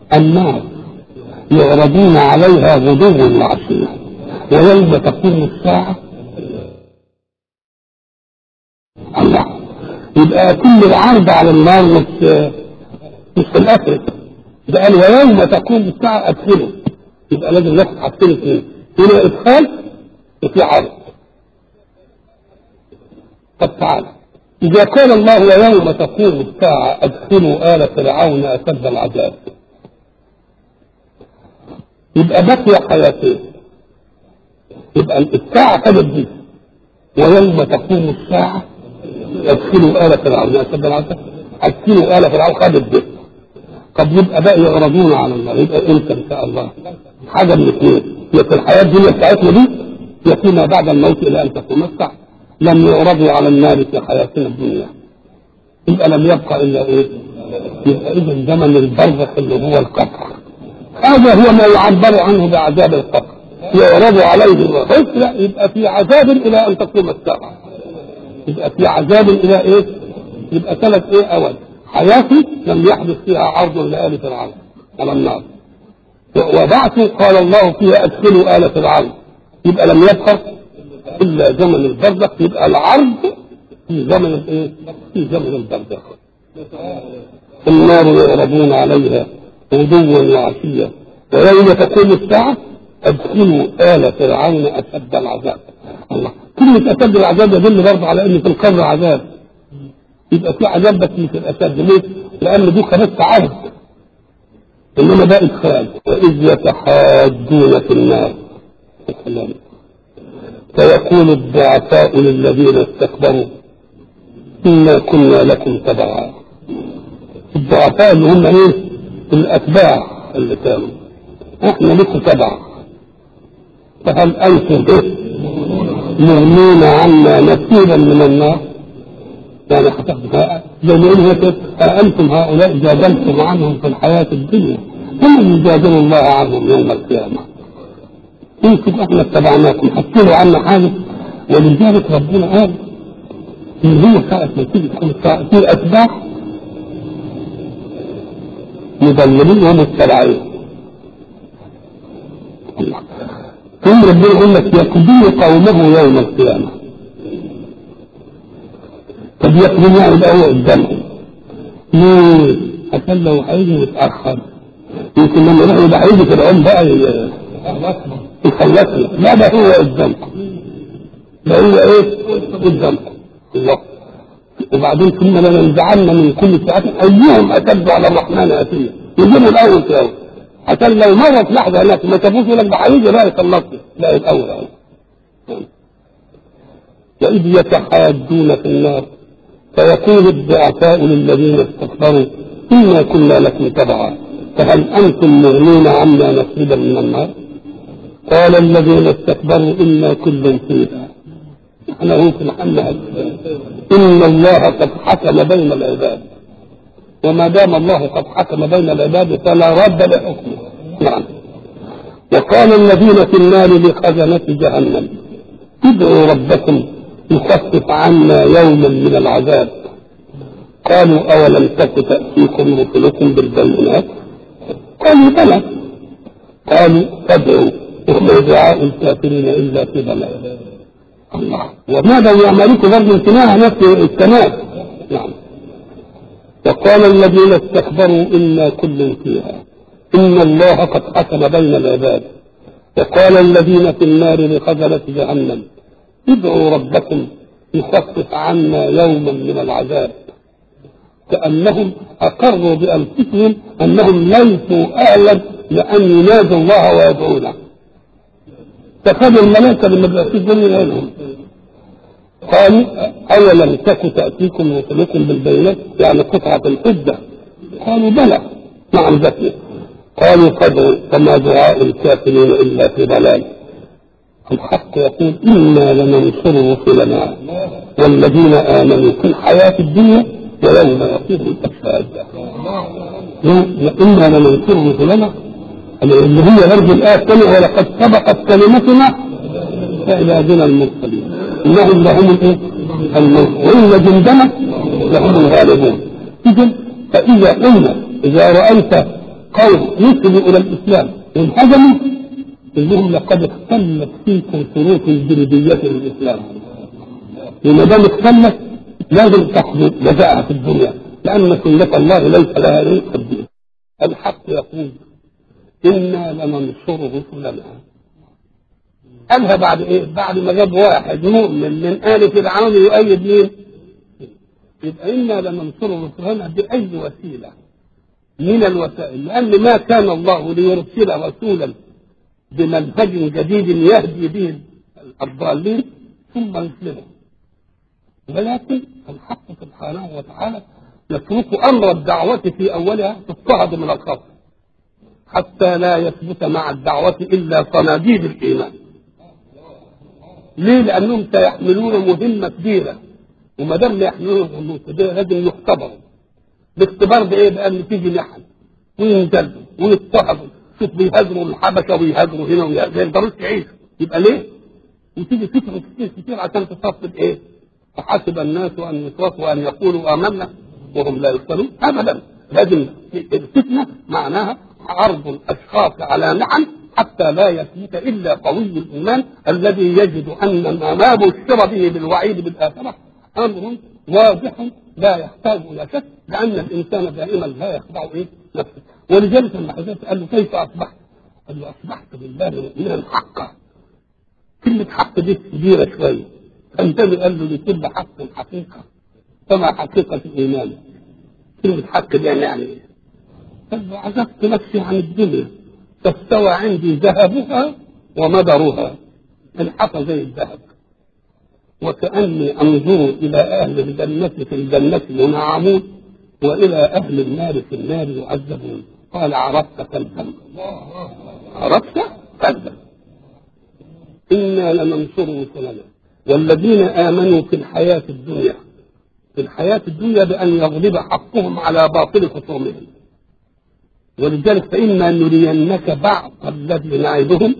النار يعرضون عليها غدوا وعشيا ويوم تقوم الساعة. الله، يبقى كل العرض على النار مش في الآخرة، ده قال ويوم تقوم الساعة أدخله، يبقى لازم ناخد حاجتين اثنين، هنا إدخال وفي عرض. طب تعالى، إذا قال الله ويوم تقوم الساعة أدخلوا آل فرعون أشد العذاب، يبقى بقي حياتين، يبقى الساعة خدت دي، ويوم تقوم الساعة أدخلوا آل فرعون أشد العذاب، أدخلوا آل فرعون خدت دي. طب يبقى بقى يعرضون على النار، يبقى امتى ان شاء الله؟ حاجه من اثنين، يا في الحياه الدنيا بتاعتنا دي يا فيما بعد الموت الى ان تقوم الساعه. لم يعرضوا على النار في حياتنا الدنيا، يبقى لم يبقى الا ايه؟ يبقى اذا زمن البرزخ اللي هو القبر، هذا هو ما يعبر عنه بعذاب القبر، يعرض عليه الرسل، يبقى في عذاب الى ان تقوم الساعه، يبقى في عذاب الى ايه؟ يبقى ثلاث ايه اول حياتي لم يحدث فيها عرض لآل فرعون على النار، وبعث قال الله فيها أدخلوا آل فرعون، يبقى لم يبقى إلا زمن البرزخ، يبقى العرض في زمن الإيه؟ في زمن البرزخ. النار يعرضون عليها غدوا وعشيا ويوم تقوم الساعة أدخلوا آل فرعون أشد العذاب. الله، كلمة أشد العذاب يدل برضه على أن في القبر عذاب، يبقى في عذاب بس مش الأشد. ليه؟ لأن دي بس عهد، إنما ده إدخال. وإذ يتحاجون في النار فيقول الضعفاء للذين استكبروا إنا كنا لكم تبعا. الضعفاء اللي هم إيه؟ الأتباع اللي كانوا إحنا لكم تبع، فهل أنتم إيه؟ مغنون عنا نصيبا من النار؟ يعني زي ما يقولوا أنتم هؤلاء جادلتم عنهم في الحياة الدنيا هم يجادل الله عنهم يوم القيامة. انتم احنا اتبعناكم حكيلوا عنا حاجة، ولذلك ربنا قال ان هو ساعة ما تيجي في أتباع مضللين ومتبعين. ثم ربنا يقول لك يقضي قومه يوم القيامة. طب يقضي يعني يبقى هو قدامهم ليه؟ عشان لو هيجي متأخر يمكن لما نحن يبقى هيجي في العلم بقى يخلصنا. لا، ده هو قدامكم، ده هو ايه؟ قدامكم الله. وبعدين ثم لننزعن من كل ساعة ايهم اشد على الرحمن اتيا، يجيبوا الاول في الاول عشان لو مرت لحظة هناك ما شافوش يقول لك ده هيجي لا يخلصنا، لا الاول اهو. وإذ يتحاجون في النار فيقول الضعفاء للذين استكبروا إنا كنا لكم تبعا فهل أنتم مغنون عنا نصيبا من النار؟ قال الذين استكبروا إنا كل فيها، نحن هو في محلها إن الله قد حكم بين العباد، وما دام الله قد حكم بين العباد فلا رد لحكمه. نعم. وقال الذين في النار لخزنة جهنم ادعوا ربكم يخفف عنا يوما من العذاب. قالوا أولم تك تأتيكم رسلكم بالبينات؟ قالوا بلى. قالوا فادعوا وما دعاء الكافرين إلا في ضلال. الله، وماذا يعملكم برضه امتناع نفس التناس. نعم. وقال الذين استكبروا إنا كل فيها إن الله قد حكم بين العباد. وقال الذين في النار لخزنة جهنم ادعوا ربكم يخفف عنا يوما من العذاب. كأنهم أقروا بأنفسهم أنهم ليسوا أهلا لأن ينادوا الله ويدعونه، فخذوا الملائكة لما بيأتوا من غيرهم. قالوا أولم تك تأتيكم رسلكم بالبينات، يعني قطعة الحجة؟ قالوا بلى. نعم ذكي. قالوا فادعوا فما دعاء الكافرين إلا في ضلال. الحق يقول إنا لننصر رسلنا والذين آمنوا في الحياة الدنيا ويوم يقوم الأشهاد. إنا لننصر رسلنا اللي هي برضه الآية الثانية ولقد سبقت كلمتنا فعبادنا المرسلين إنهم لهم وإن جندنا لهم الغالبون. إذا فإذا قلنا إذا رأيت قوم نسبوا الى الاسلام وانهزموا انهم لقد اختلت فيكم شروط الجلديه للاسلام. وما دام اختلت لازم تاخذوا جزاءها في الدنيا، لان سنه الله ليس لها تبديل. الحق يقول انا لننصر رسلنا. قالها بعد ايه؟ بعد ما جاب واحد مؤمن من آل فرعون يؤيد مين؟ يبقى انا لننصر رسلنا باي وسيله من الوسائل، لان ما كان الله ليرسل رسولا بمنهج جديد يهدي به الضالين ثم يسلمه، ولكن الحق سبحانه وتعالى يترك امر الدعوه في اولها تضطهد من الخلق حتى لا يثبت مع الدعوه الا صناديد الايمان. ليه؟ لانهم سيحملون مهمه كبيره، وما دام يحملون مهمه كبيره لازم يختبروا. الاختبار بايه؟ بان تيجي نحن وينزلوا ويضطهدوا، شوف بيهاجروا الحبشه ويهاجروا هنا ما يقدروش يعيشوا، يبقى ليه؟ وتيجي فكره كتير عشان تصفد ايه؟ فحسب الناس ان يتركوا ان يقولوا امنا وهم لا يفتنون. ابدا، لازم الفتنه معناها عرض الاشخاص على نعم حتى لا يثبت الا قوي الايمان الذي يجد ان ما بشر به بالوعيد بالاخره امر واضح لا يحتاج الى شك، لان الانسان دائما لا يخدع ايه؟ نفسه. ولذلك لما حذيفه قال له كيف اصبحت؟ قال له اصبحت بالله مؤمنا حقا. كلمه حق دي كبيره شويه، فانتبه قال له لكل حق حقيقه كما حقيقه الايمان. كلمه حق دي يعني ايه؟ قال له عزفت نفسي عن الدنيا فاستوى عندي ذهبها ومدرها، انحط زي الذهب، وكأني أنظر إلى أهل الجنة في الجنة ينعمون وإلى أهل النار في النار يعذبون. قال عرفت كذبا، عرفت كذبا. إنا لننصر رسلنا والذين آمنوا في الحياة الدنيا، في الحياة الدنيا بأن يغلب حقهم على باطل خصومهم. ولذلك فإما نرينك بعض الذي نعدهم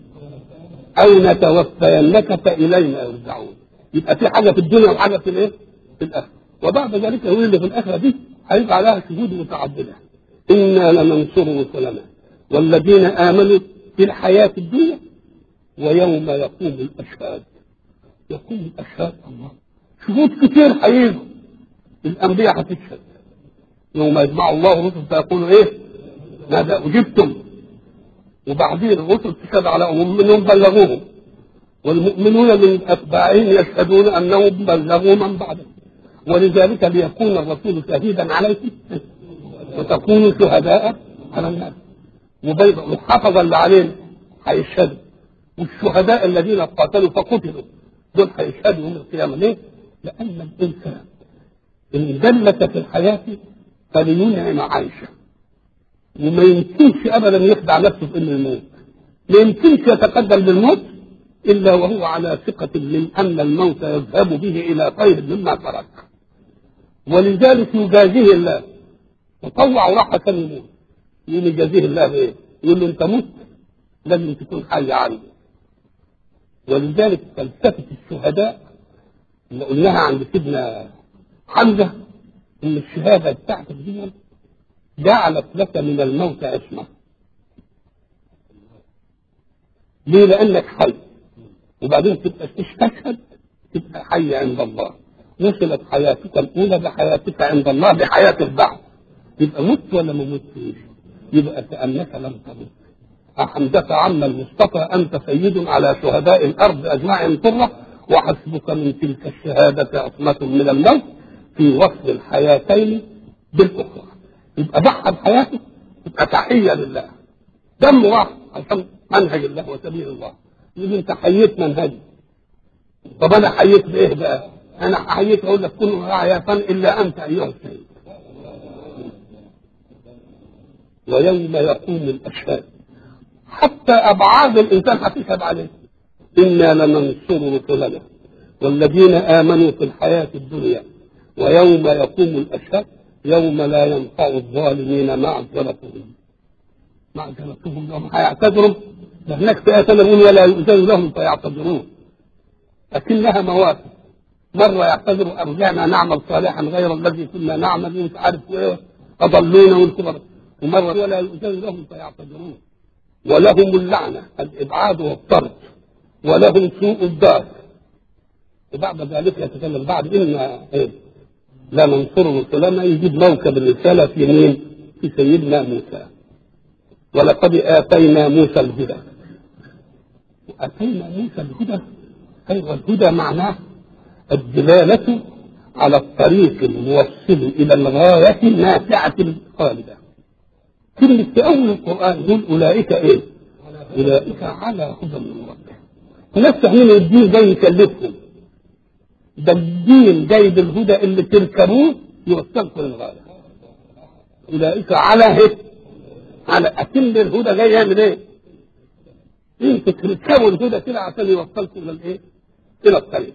أو نتوفينك فإلينا يرجعون. يبقى في حاجة في الدنيا وحاجة في الإيه؟ في الآخرة. وبعد ذلك يقول اللي في الآخرة دي هيبقى عليها شهود متعددة. إنا لننصر رسلنا والذين آمنوا في الحياة الدنيا ويوم يقوم الأشهاد. يقوم الأشهاد، الله، شهود كتير هيجوا. الأنبياء هتشهد يوم يجمع الله الرسل فيقولوا إيه؟ ماذا أجبتم؟ وبعدين الرسل تشهد على منهم بلغوهم، والمؤمنون من أتباعهم يشهدون أنهم بلغوا من بعدهم. ولذلك ليكون الرسول شهيدا عليكم وتكونوا شهداء على الناس. والحفظ اللي علينا هيشهدوا، والشهداء الذين قاتلوا فقتلوا دول هيشهدوا يوم القيامة. ليه؟ لأن الإنسان إن دلت في الحياة فلينعم عيشه، وما يمكنش ابدا يخدع نفسه بان الموت، ما يمكنش يتقدم بالموت الا وهو على ثقه من ان الموت يذهب به الى خير مما ترك. ولذلك يجازيه الله، وطوع راحه كان يموت، يجازيه الله بايه؟ يقول له انت مت لازم تكون حي عنه. ولذلك فلسفه الشهداء اللي قلناها عند سيدنا حمزه ان الشهاده بتاعتك دي جعلت لك من الموت عصمة. ليه؟ لأنك حي، وبعدين تبقى تشهد تبقى حي عند الله. وصلت حياتك الأولى بحياتك عند الله بحياة البعث. يبقى مت ولا ما متش؟ يبقى كأنك لم تمت. أحمدك عم المصطفى أنت سيد على شهداء الأرض أجمعهم طرة، وحسبك من تلك الشهادة عصمة من الموت في وصل الحياتين بالأخرى. يبقى ضحى بحياته، يبقى تحيه لله، دم راح عشان منهج الله وسبيل الله. يقول انت حييت منهجي. طب انا حييت بايه بقى؟ انا حييت اقول لك كن راعية الا انت ايها السيد. ويوم يقوم الاشهاد، حتى ابعاد الانسان هتشهد عليه. انا لننصر رسلنا والذين امنوا في الحياه الدنيا ويوم يقوم الاشهاد يوم لا ينفع الظالمين معذرتهم يوم هيعتذروا. هناك في آية نقول ولا يؤذن لهم فيعتذرون، لكنها مواسم. مرة يعتذروا أرجعنا نعمل صالحا غير الذي كنا نعمل، مش عارف إيه، أضلونا والكبر. ومرة ولا يؤذن لهم فيعتذرون، ولهم اللعنة الإبعاد والطرد، ولهم سوء الدار. وبعد ذلك يتكلم بعد إن لا ننصر رسلنا، يجيب موكب الرسالة في مين؟ في سيدنا موسى. ولقد آتينا موسى الهدى. آتينا موسى الهدى، أيوة الهدى معناه الدلالة على الطريق الموصل إلى الغاية النافعة الخالدة. كلمة في أول القرآن يقول أولئك إيه؟ أولئك على هدى من ربهم. الناس فاهمين الدين جاي يكلفهم، ده الدين جاي بالهدى اللي تركبوه يوصلكم للغاية. أولئك على هدى، على أكل الهدى جاي يعمل إيه؟ انتوا تركبوا الهدى كده عشان يوصلكم إلى الإيه؟ إلى الطريق.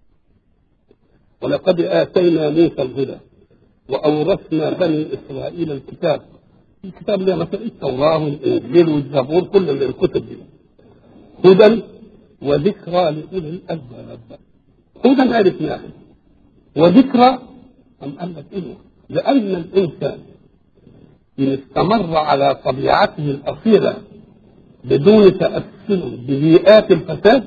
ولقد آتينا موسى الهدى وأورثنا بني إسرائيل الكتاب. الكتاب اللي مثلا التوراة والإنجيل والزبور، كل الكتب دي هدى وذكرى لأولي الألباب. هدى عرفناه، وذكرى أم قال لك إيه؟ لأن الإنسان إن استمر على طبيعته الأصيلة بدون تأثر ببيئات الفساد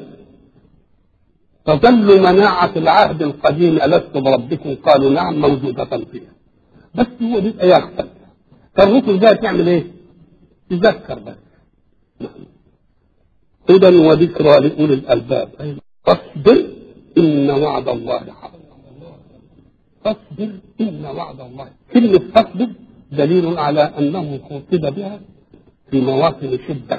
تظل مناعة العهد القديم ألست بربكم قالوا نعم موجودة فيها، بس هو بيبقى يغفل. فالرسل ده تعمل ايه؟ تذكر بس. هدى وذكرى لأولي الألباب. فاصبر إن وعد الله حق. فاصبر إن وعد الله. كلمة فاصبر دليل على أنه خطب بها في مواطن الشدة.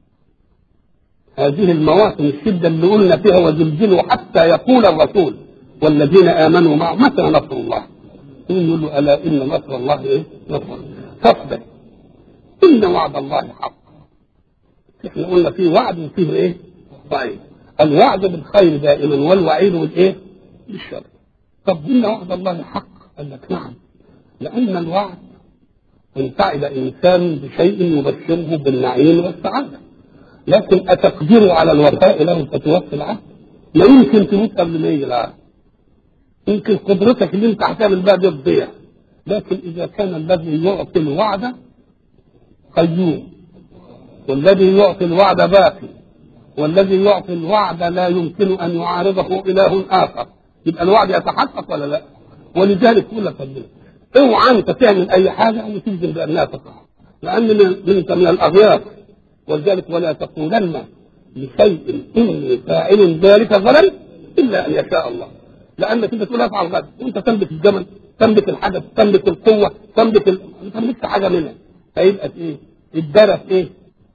هذه المواطن الشدة اللي قلنا فيها وزلزلوا حتى يقول الرسول والذين آمنوا معه متى نصر الله؟ يقول له ألا إن نصر الله إيه؟ نصر. فاصبر إن وعد الله حق. احنا قلنا فيه وعد وفيه إيه؟ وعيد. الوعد بالخير دائما والوعيد بالإيه؟ بالشر. طب إن وعد الله حق؟ قال لك نعم، لأن الوعد إن تعد إنسان بشيء يبشره بالنعيم والسعادة، لكن أتقدر على الوفاء له فتوفي العهد؟ لا يمكن تموت قبل ما يجي العهد. يمكن قدرتك اللي انت هتعمل بها دي تضيع، لكن إذا كان الذي يعطي الوعد قيوم، والذي يعطي الوعد باقي، والذي يعطي الوعد لا يمكن أن يعارضه إله آخر، يبقى الوعد يتحقق ولا لا؟ ولذلك يقول لك اوعى انت تعمل أي حاجة وتجزم بأنها تقع، لأن انت من الأغيار. ولذلك ولا تقولن لشيء إني فاعل ذلك غدا إلا أن يشاء الله، لأنك أنت تقول أفعل غدا وأنت تملك الجمل، تملك الحدث، تملك القوة، ما تملكش حاجة منها، فيبقى إيه؟ الدرس إيه؟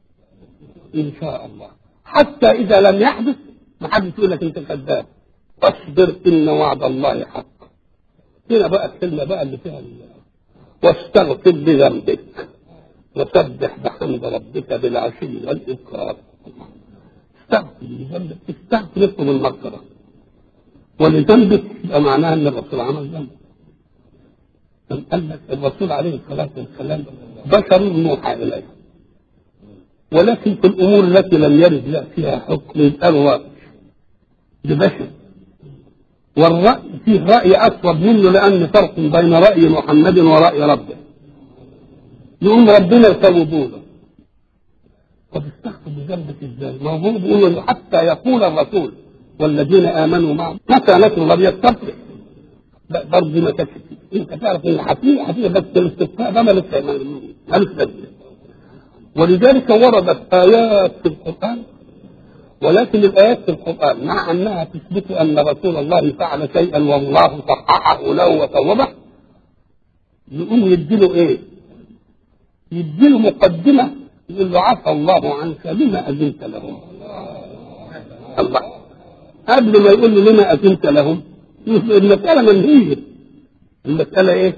إن شاء الله. حتى إذا لم يحدث ما حدش يقول لك أنت كذاب. واصبر إن وعد الله حق. هنا بقى الكلمة بقى اللي فيها واستغفر لذنبك وسبح بحمد ربك بالعشي والإبكار. استغفر لذنبك، استغفر اطلب المغفرة، ولذنبك يبقى معناها ان الرسول عمل ذنب. قال لك الرسول عليه الصلاة والسلام بشر يوحى إليه، ولكن في الأمور التي لم يرد فيها حكم يبقى الرأي ببشر، والرأي فيه رأي أصوب منه لأن فرق بين رأي محمد ورأي ربه. يقوم ربنا يصوبوا له. طب استغفر بذنبك ازاي؟ ما هو بيقول حتى يقول الرسول والذين آمنوا معه متى نصر الله يستغفر. برضه ما تكفي، انت تعرف ان حقيقة بس الاستغفار ده مالوش لازمة. ولذلك وردت آيات في القرآن، ولكن الآيات في القرآن مع أنها تثبت أن رسول الله فعل شيئا والله صححه له وصوبه، يقوم يديله إيه؟ يديله مقدمة يقول له عفى الله عنك لما أذنت لهم. الله قبل ما يقول له لما أذنت لهم المسألة منهية. المسألة إيه؟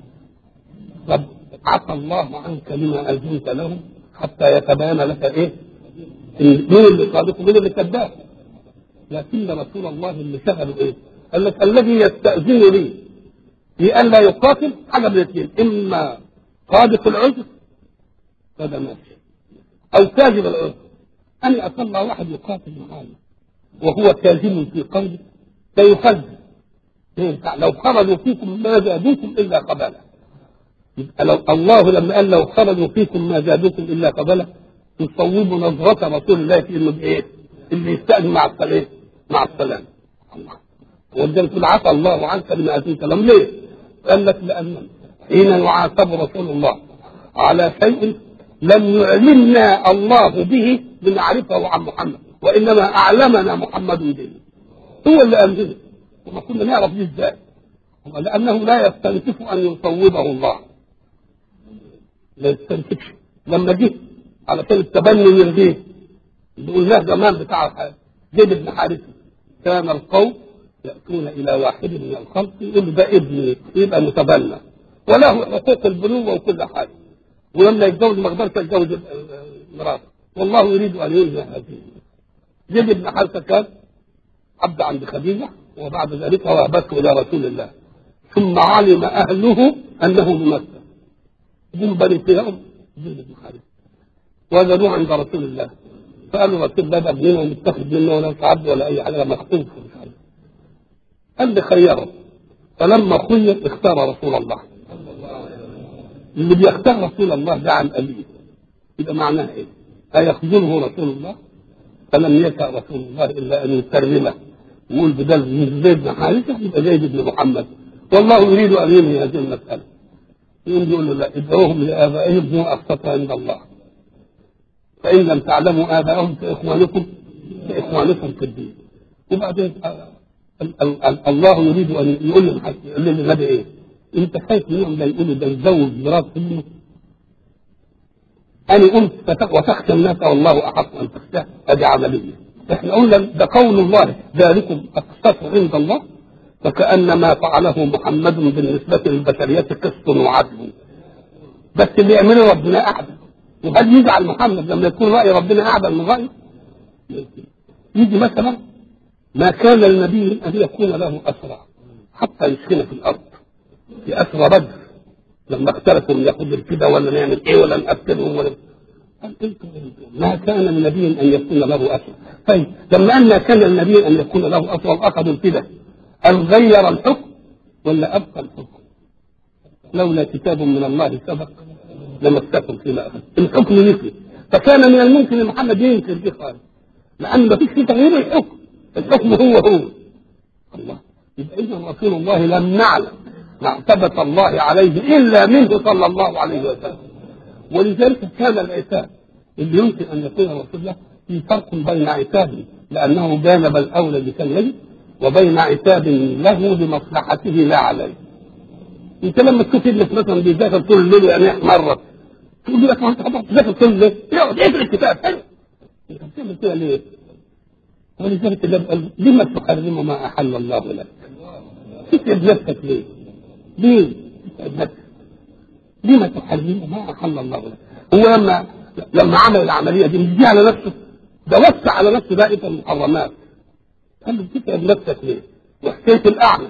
رب عفى الله عنك لما أذنت لهم حتى يتبين لك إيه؟ مين اللي صادق ومين اللي كذاب. لكن رسول الله اللي شغله إيه؟ قال لك الذي يستأذن لي لأن لا يقاتل حاجة من الاثنين، إما صادق العذر هذا ماشي أو كاذب العذر. أنا أطلع واحد يقاتل معايا وهو كاذب في قوله فيخذل، لو خرجوا فيكم ما زادوكم إلا قبالا. يبقى لو الله لما قال لو خرجوا فيكم ما زادوكم الا قبله، يصوبوا نظرة رسول الله في انه بايه؟ اللي يستأذن مع السلام مع السلام. الله ولذلك عفى الله عنك بما اذنت لهم ليه؟ قال لك لان حين يعاتب رسول الله على شيء لم يعلمنا الله به لنعرفه عن محمد، وانما اعلمنا محمد به، هو اللي قال وما كنا نعرف دي ازاي؟ لانه لا يستنكف ان يصوبه الله، لا يستنكفش. لما جه على كان التبني يرضيه بيقول له زمان بتاع زيد بن حارثه كان القوم ياتون الى واحد من الخلق يقول ده ابني يبقى متبنى وله حقوق البنوه وكل حاجه، ولما يتجوز ما يقدرش يتجوز مراته، والله يريد ان ينهي هذه. زيد بن حارثه كان عبد عند خديجه، وبعد ذلك وهبته الى رسول الله، ثم علم اهله انه بمكه، هم بني فيهم زيد بن حارثه وجدوه عند رسول الله، فقالوا رسول الله ده ابننا ومتخذ منه ولا عبد ولا اي حاجه، مخطوف مش عارف. قال لي خيره، فلما خير اختار رسول الله. اللي بيختار رسول الله ده عن أبيه، يبقى معناه ايه؟ أيخذله رسول الله؟ فلم يشأ رسول الله إلا أن يكرمه ويقول بدل من زيد بن حارثة يبقى زيد بن محمد، والله يريد أن ينهي هذه المسألة. يقول له لا، ادعوهم لآبائهم هو أقسط عند الله، فإن لم تعلموا آبائهم فإخوانكم في الدين. وبعدين الله يريد أن يقول للنبي إيه؟ أنت خايف منهم لا يقولوا ده يزوج مرات ابنه؟ أنا قلت وتخشى الناس والله أحق أن تخشاه، هذه عملية. إحنا قلنا ده قول الله ذلكم أقسط عند الله، فكأن ما فعله محمد بالنسبة للبشرية قسط وعدل، بس اللي يعمله ربنا أعدل. وهل يجعل محمد لما يكون رأي ربنا أعدل من رأيه؟ يجي مثلا ما كان للنبي أن يكون له أسرى حتى يسكن في الأرض، في أسرى بدر لما اختلفوا من ياخذ كده ولا نعمل ايه ولا نقتلهم ولا ما كان للنبي ان يكون له أسرى. طيب لما ان كان للنبي ان يكون له أسرى اخذوا كده، أن غير الحكم ولا ابقى الحكم؟ لولا كتاب من الله سبق لمسكم فيما اخذ، الحكم مثله. فكان من الممكن ان محمد ينكر به خالص، لان ما فيش في تغيير الحكم، الحكم هو الله. يبقى اذا رسول الله لم نعلم معتبة الله عليه الا منه صلى الله عليه وسلم. ولذلك كان العتاب اللي يمكن ان يكون رسول الله في فرق بين عتاب لانه جانب الاولى بكان يجب، وبين عتاب له لمصلحته لا عليه. انت لما تشوف ابنك مثلا بيذاكر طول الليل يعني مره تقول له ما انت بتذاكر طول الليل، اقعد اقرا الكتاب حلو، انت بتعمل كده ليه؟ ولذلك الله قال لما تحرم ما احل الله لك؟ تتعب نفسك ليه؟ ليه تتعب نفسك؟ لما تحرم ما احل الله لك؟ هو لما عمل العمليه دي مش دي على نفسه، ده وسع على نفسه دائره المحرمات. قال له تتعب نفسك ليه؟ وحكايه الاعمى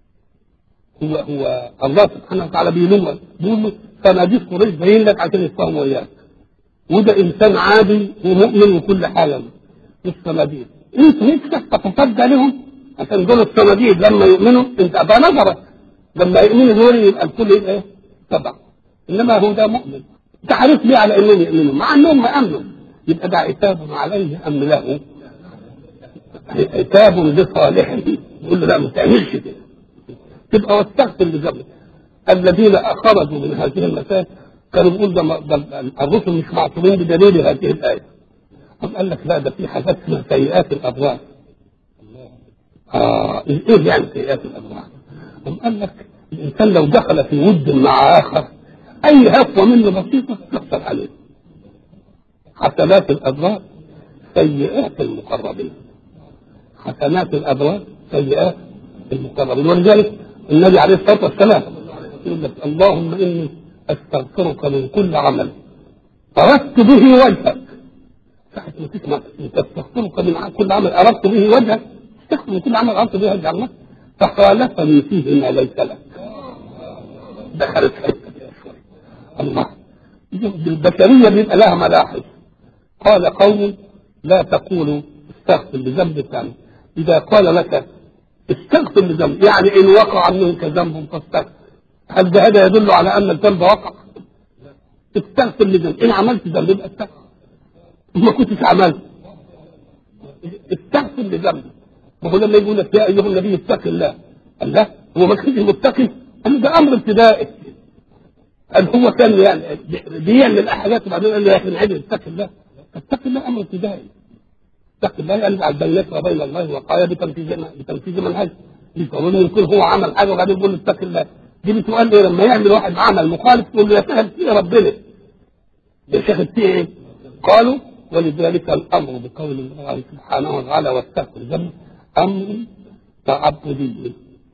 هو الله سبحانه وتعالى بيقول له صناديق قريش باين لك عشان يفهموا وياك، وده انسان عادي ومؤمن وكل حاجه الصناديق، انت نفسك تتصدى لهم عشان دول الصناديق لما يؤمنوا انت ابقى نظرك، لما يؤمنوا دول يبقى الكل يبقى ايه؟ تبع. انما هو ده مؤمن، انت عارف ليه على انهم يؤمنوا مع انهم ما امنوا؟ يبقى ده عتاب عليه ام له؟ عتاب لصالحه، يقول له لا ما تعملش كده، تبقى واستغفر لذنبك. الذين خرجوا من هذه المسائل كانوا بيقولوا ده الرسل مش معصومين بدليل هذه الايه. هم قال لك لا ده في حاجات اسمها سيئات الابرار. ايه يعني سيئات الابرار؟ هم قال لك الانسان لو دخل في ود مع اخر اي هفوه منه بسيطه تحصل عليه. حسنات الابرار سيئات المقربين، حسنات الابرار سيئات المقربين. ولذلك النبي عليه الصلاه والسلام يقول لك اللهم اني استغفرك من كل عمل اردت به وجهك. ساعة ما تسمع استغفرك من كل عمل اردت به وجهك، استغفر من كل عمل اردت به وجه الله فخالفني فيه ما ليس لك. دخلت حته الله. البشريه بيبقى لها ملاحظ. قال قوم لا تقولوا استغفر لذنب الثاني، اذا قال لك استغفر لذنب يعني ان وقع منك ذنب فاستغفر، هل هذا يدل على ان الذنب وقع؟ استغفر لذنب، ان عملت ذنب يبقى استغفر، ما كنتش عملت استغفر لذنب. ما هو لما يقول لك يا ايها النبي اتق الله، قال لا هو ما كانش متقي، قال ده امر ابتدائي، قال هو كان يعني بيعمل حاجات وبعدين قال له يا اخي نعيد اتق الله. اتق الله امر ابتدائي، اتق الله يجعل بينك وبين الله وقايه بتنفيذ منهج. يقولون يمكن هو عمل حاجه وبعدين يقول له اتق الله، دي بتقول ايه لما يعمل واحد عمل مخالف تقول له يا سهل فيه ربنا، يا شيخ فيه ايه؟ قالوا ولذلك الامر بقول الله سبحانه وتعالى واستغفر الذنب امر تعبدي.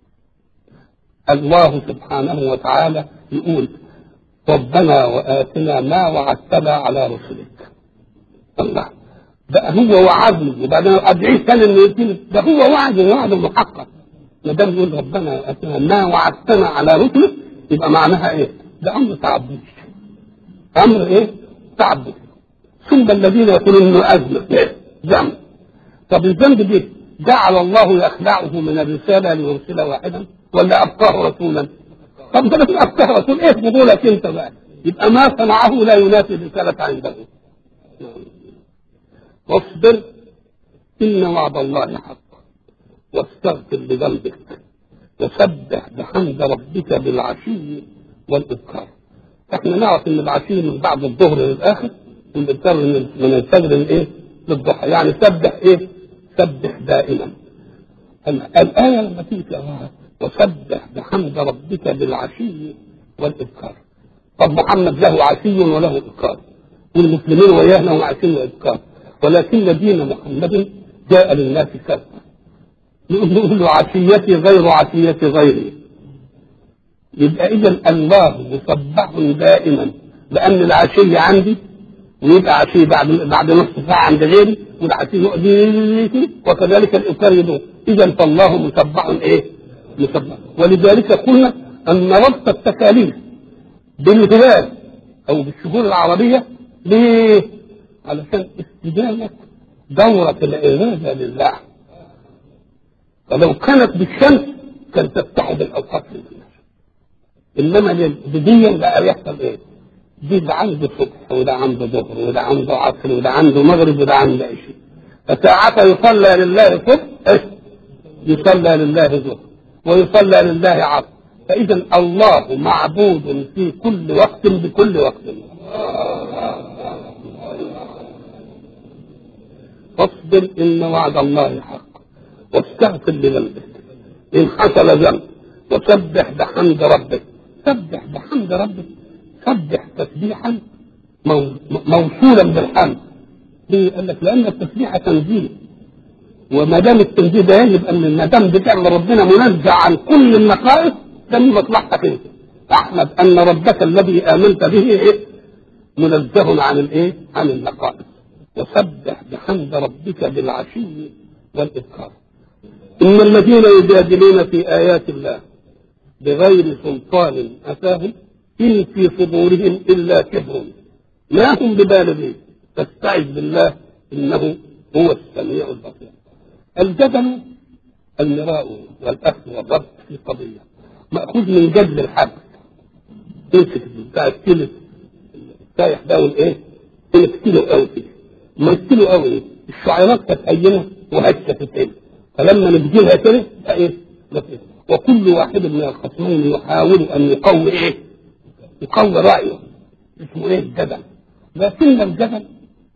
الله سبحانه وتعالى يقول ربنا وآتنا ما وعدتنا على رسلك. الله ده هو وعدني وبعدين ادعيه ثاني انه يديني، ده هو وعد محقق. ما دام يقول ربنا وآتنا ما وعدتنا على رسلك يبقى معناها ايه؟ ده امر تعبدي، امر ايه؟ تعبدي. ثم الذين يقولون انه اذنب ذنب. طب الذنب دي جعل الله يخلعه من الرساله ليرسل واحدا ولا ابقاه رسولا؟ طب ده في ابقاه رسول ايه فضولك انت بقى؟ يبقى ما صنعه لا ينافي الرساله عنده. واصبر ان وعد الله حق واستغفر لذنبك وسبح بحمد ربك بالعشي والابكار. احنا نعرف ان العشي من بعد الظهر للاخر والابكار من الفجر الايه؟ للضحى، يعني سبح ايه؟ سبح دائما. الايه لما تيجي تقراها وسبح بحمد ربك بالعشي والابكار. طب محمد له عشي وله ابكار والمسلمين وياه لهم عشي وابكار، ولكن دين محمد جاء للناس كافه. يقول له عشيتي غير عشية غيري. يبقى إذا الله مسبح دائما، لأن العشي عندي ويبقى عشي بعد نصف ساعة عند غيري والعشي يؤذيك وكذلك الإبكار يدوم. إذا فالله مسبح إيه؟ مسبح. ولذلك قلنا أن ربط التكاليف بالهلال أو بالشهور العربية ليه؟ علشان استدامة دورة العبادة لله. فلو كانت بالشمس كانت تتحد الاوقات في الناس، انما بديا بقى يحصل ايه؟ دي ده عنده صبح وده عنده ظهر وده عنده عصر وده عنده مغرب وده عنده عشاء، فساعتها يصلى لله صبح يصلى لله ظهر ويصلى لله عصر. فاذا الله معبود في كل وقت بكل وقت. فاصبر ان وعد الله حق واستغفر لذنبك إن حصل ذنب وسبح بحمد ربك. سبح بحمد ربك، سبح تسبيحا موصولا بالحمد. ليه؟ قال لك لأن التسبيح تنزيه، وما دام التنزيه ده يجب أن ما دام بتعمل ربنا منزه عن كل النقائص ده من مصلحتك أنت. أحمد أن ربك الذي آمنت به منزه عن الإيه؟ عن النقائص. وسبح بحمد ربك بالعشي والإبكار. إن الذين يجادلون في آيات الله بغير سلطان أتاهم إن في صدورهم إلا كبر ما هم ببالغين فاستعذ بالله إنه هو السميع البصير. الجدل المراء والأخذ والرد في قضية مأخوذ من جدل الحبل. تمسك بتاع الكيلو سايح ده والإيه؟ تمسكيله قوي كده، تمسكيله قوي. الشعيرات كانت أينة وهجة في العلم، فلما نبدلها كده ايه؟ وكل واحد من الخصمين يحاول ان يقوي ايه؟ يقوي رايه. اسمه ايه؟ الجدل. لكن الجدل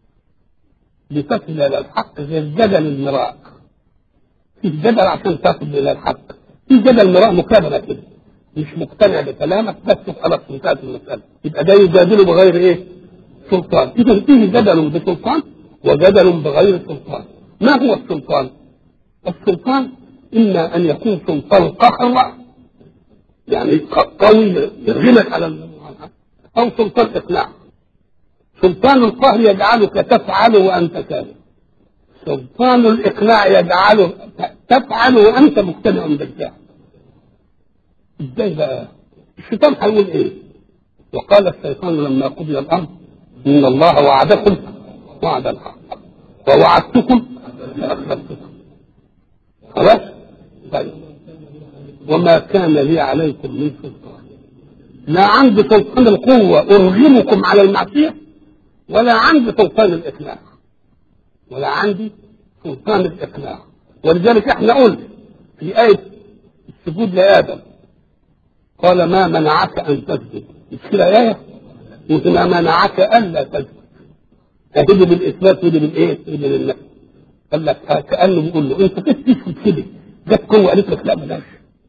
لتصل الى الحق زي الجدل المراء. في جدل عشان تصل الى الحق، في جدل مراء مكابره كده مش مقتنع بكلامك بس خلاص انتهت المساله، يبقى ده يجادله بغير ايه؟ سلطان. اذا فيه جدل بسلطان وجدل بغير سلطان. ما هو السلطان؟ السلطان إما أن يكون سلطان قهر يعني قوي يرغمك على أو سلطان إقناع. سلطان القهر يجعلك تفعل وأنت كاره، سلطان الإقناع يجعلك تفعل وأنت مقتنع بالفعل. إزاي بقى؟ الشيطان هيقول إيه؟ وقال الشيطان لما قضي الأمر إن الله وعدكم وعد الحق ووعدتكم فأخلفتكم. خلاص؟ طيب وما كان لي عليكم من سلطان. لا عندي سلطان القوة أرغمكم على المعصية، ولا عندي سلطان الإقناع، ولا عندي سلطان الإقناع. ولذلك احنا قلنا في آية السجود لآدم قال ما منعك أن تسجد، مش كده آية؟ وما منعك ألا تسجد، هتيجي بالإثبات ودي بالإيه؟ ودي بالنفي. قال لك كأنه بيقول له أنت كيف تسجد كده؟ جت قوة قالت لك لا بلاش،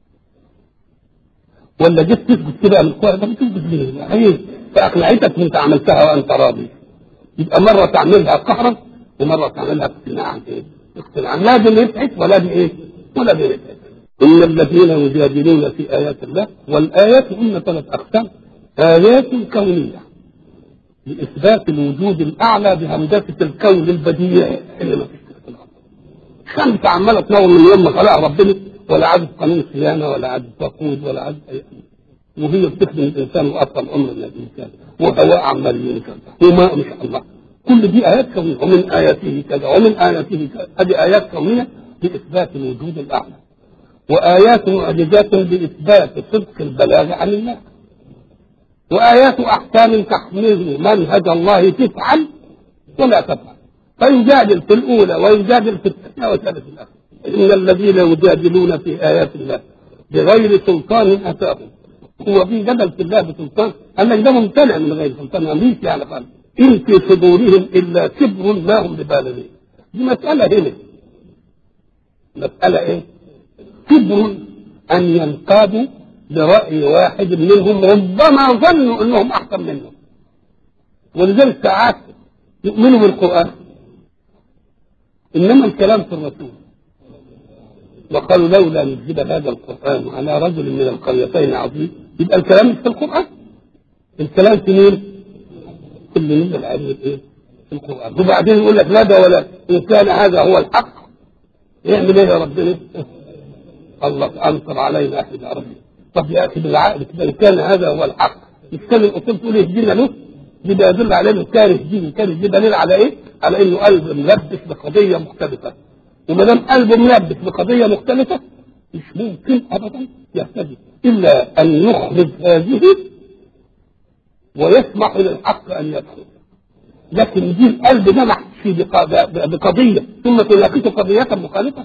ولا جيت تسجد كده من القوة ده بتسجد ليه؟ هي فأقنعتك وأنت عملتها وأنت راضي. يبقى مرة تعملها قهرا ومرة تعملها اقتناعا. إيه؟ اقتناعا لا بنفعت ولا بإيه؟ ولا بنفعت. إن الذين يجادلون في آيات الله، والآيات هم 3 أقسام: آيات كونية لإثبات الوجود الأعلى بهندسة الكون البديع اللي ما فيش في الأرض. شمس عمالة تنور من يوم ما خلقها ربنا، ولا عاد قانون صيانة ولا عاد وقود ولا عاد أي شيء، وهي بتخدم الإنسان وأطول عمر من الإنسان، وهواء عمال ينزل وماء ما شاء الله. كل دي آيات كونية، ومن آياته كذا ومن آياته كذا. هذه آيات كونية لإثبات الوجود الأعلى، وآيات معجزات بإثبات صدق البلاغ عن الله، وآيات أحكام تحمله منهج الله تفعل ولا تفعل، فيجادل في الأولى ويجادل في الثانية والثالثة الآخرة. إن الذين يجادلون في آيات الله بغير سلطان أتاهم، هو في جدل في الله بسلطان؟ قال لك ده ممتنع من غير سلطان، أمريكي على قال إن في صدورهم إلا كبر ما هم ببالغين. دي مسألة هنا، مسألة إيه؟ كبر أن ينقادوا لرأي واحد منهم ربما ظنوا أنهم أحسن منهم. ولذلك ساعات يؤمنوا بالقرآن إنما الكلام في الرسول، وقالوا لولا نزل هذا القرآن على رجل من القريتين عظيم. يبقى الكلام مش في القرآن، الكلام في مين؟ في اللي نزل عليه إيه؟ في القرآن. وبعدين يقول لك لا ده ولا، إن كان هذا هو الحق يعمل إيه يا ربنا؟ الله أنصر علينا أحد عربي. طب يأتي بالعقل كده إن كان هذا هو الحق، مش كان الأصول تقول يهدينا له؟ دي يدل عليه إنه كان يهدينا، كان دليل على إيه؟ على إنه قلب ملبس بقضية مختلفة. وما دام قلبه ملبس بقضية مختلفة مش ممكن أبدا يهتدي إلا أن يخرج هذه ويسمح للحق أن يدخل. لكن دي القلب ده محشي بقضية ثم تلاقيه قضية مخالفة.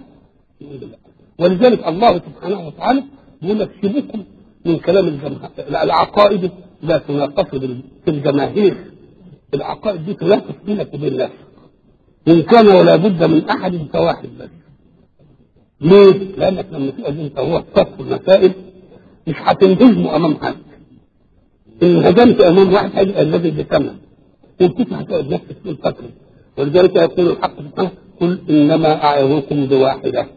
ولذلك الله سبحانه وتعالى يقول لك سيبكم من كلام الجماهير. العقائد لا تناقش في الجماهير، العقائد دي تناقش بينك وبين نفسك، إن كان ولا بد من أحد فواحد بس. ليه؟ لأنك لما تقعد أنت وهو تصف المسائل مش هتنهزموا أمام حد. إن هزمت أمام واحد هيبقى الذي بيتمم، وأنت هتقعد نفسك في الفكر. ولذلك يقول الحق سبحانه: قل إنما أعظكم بواحدة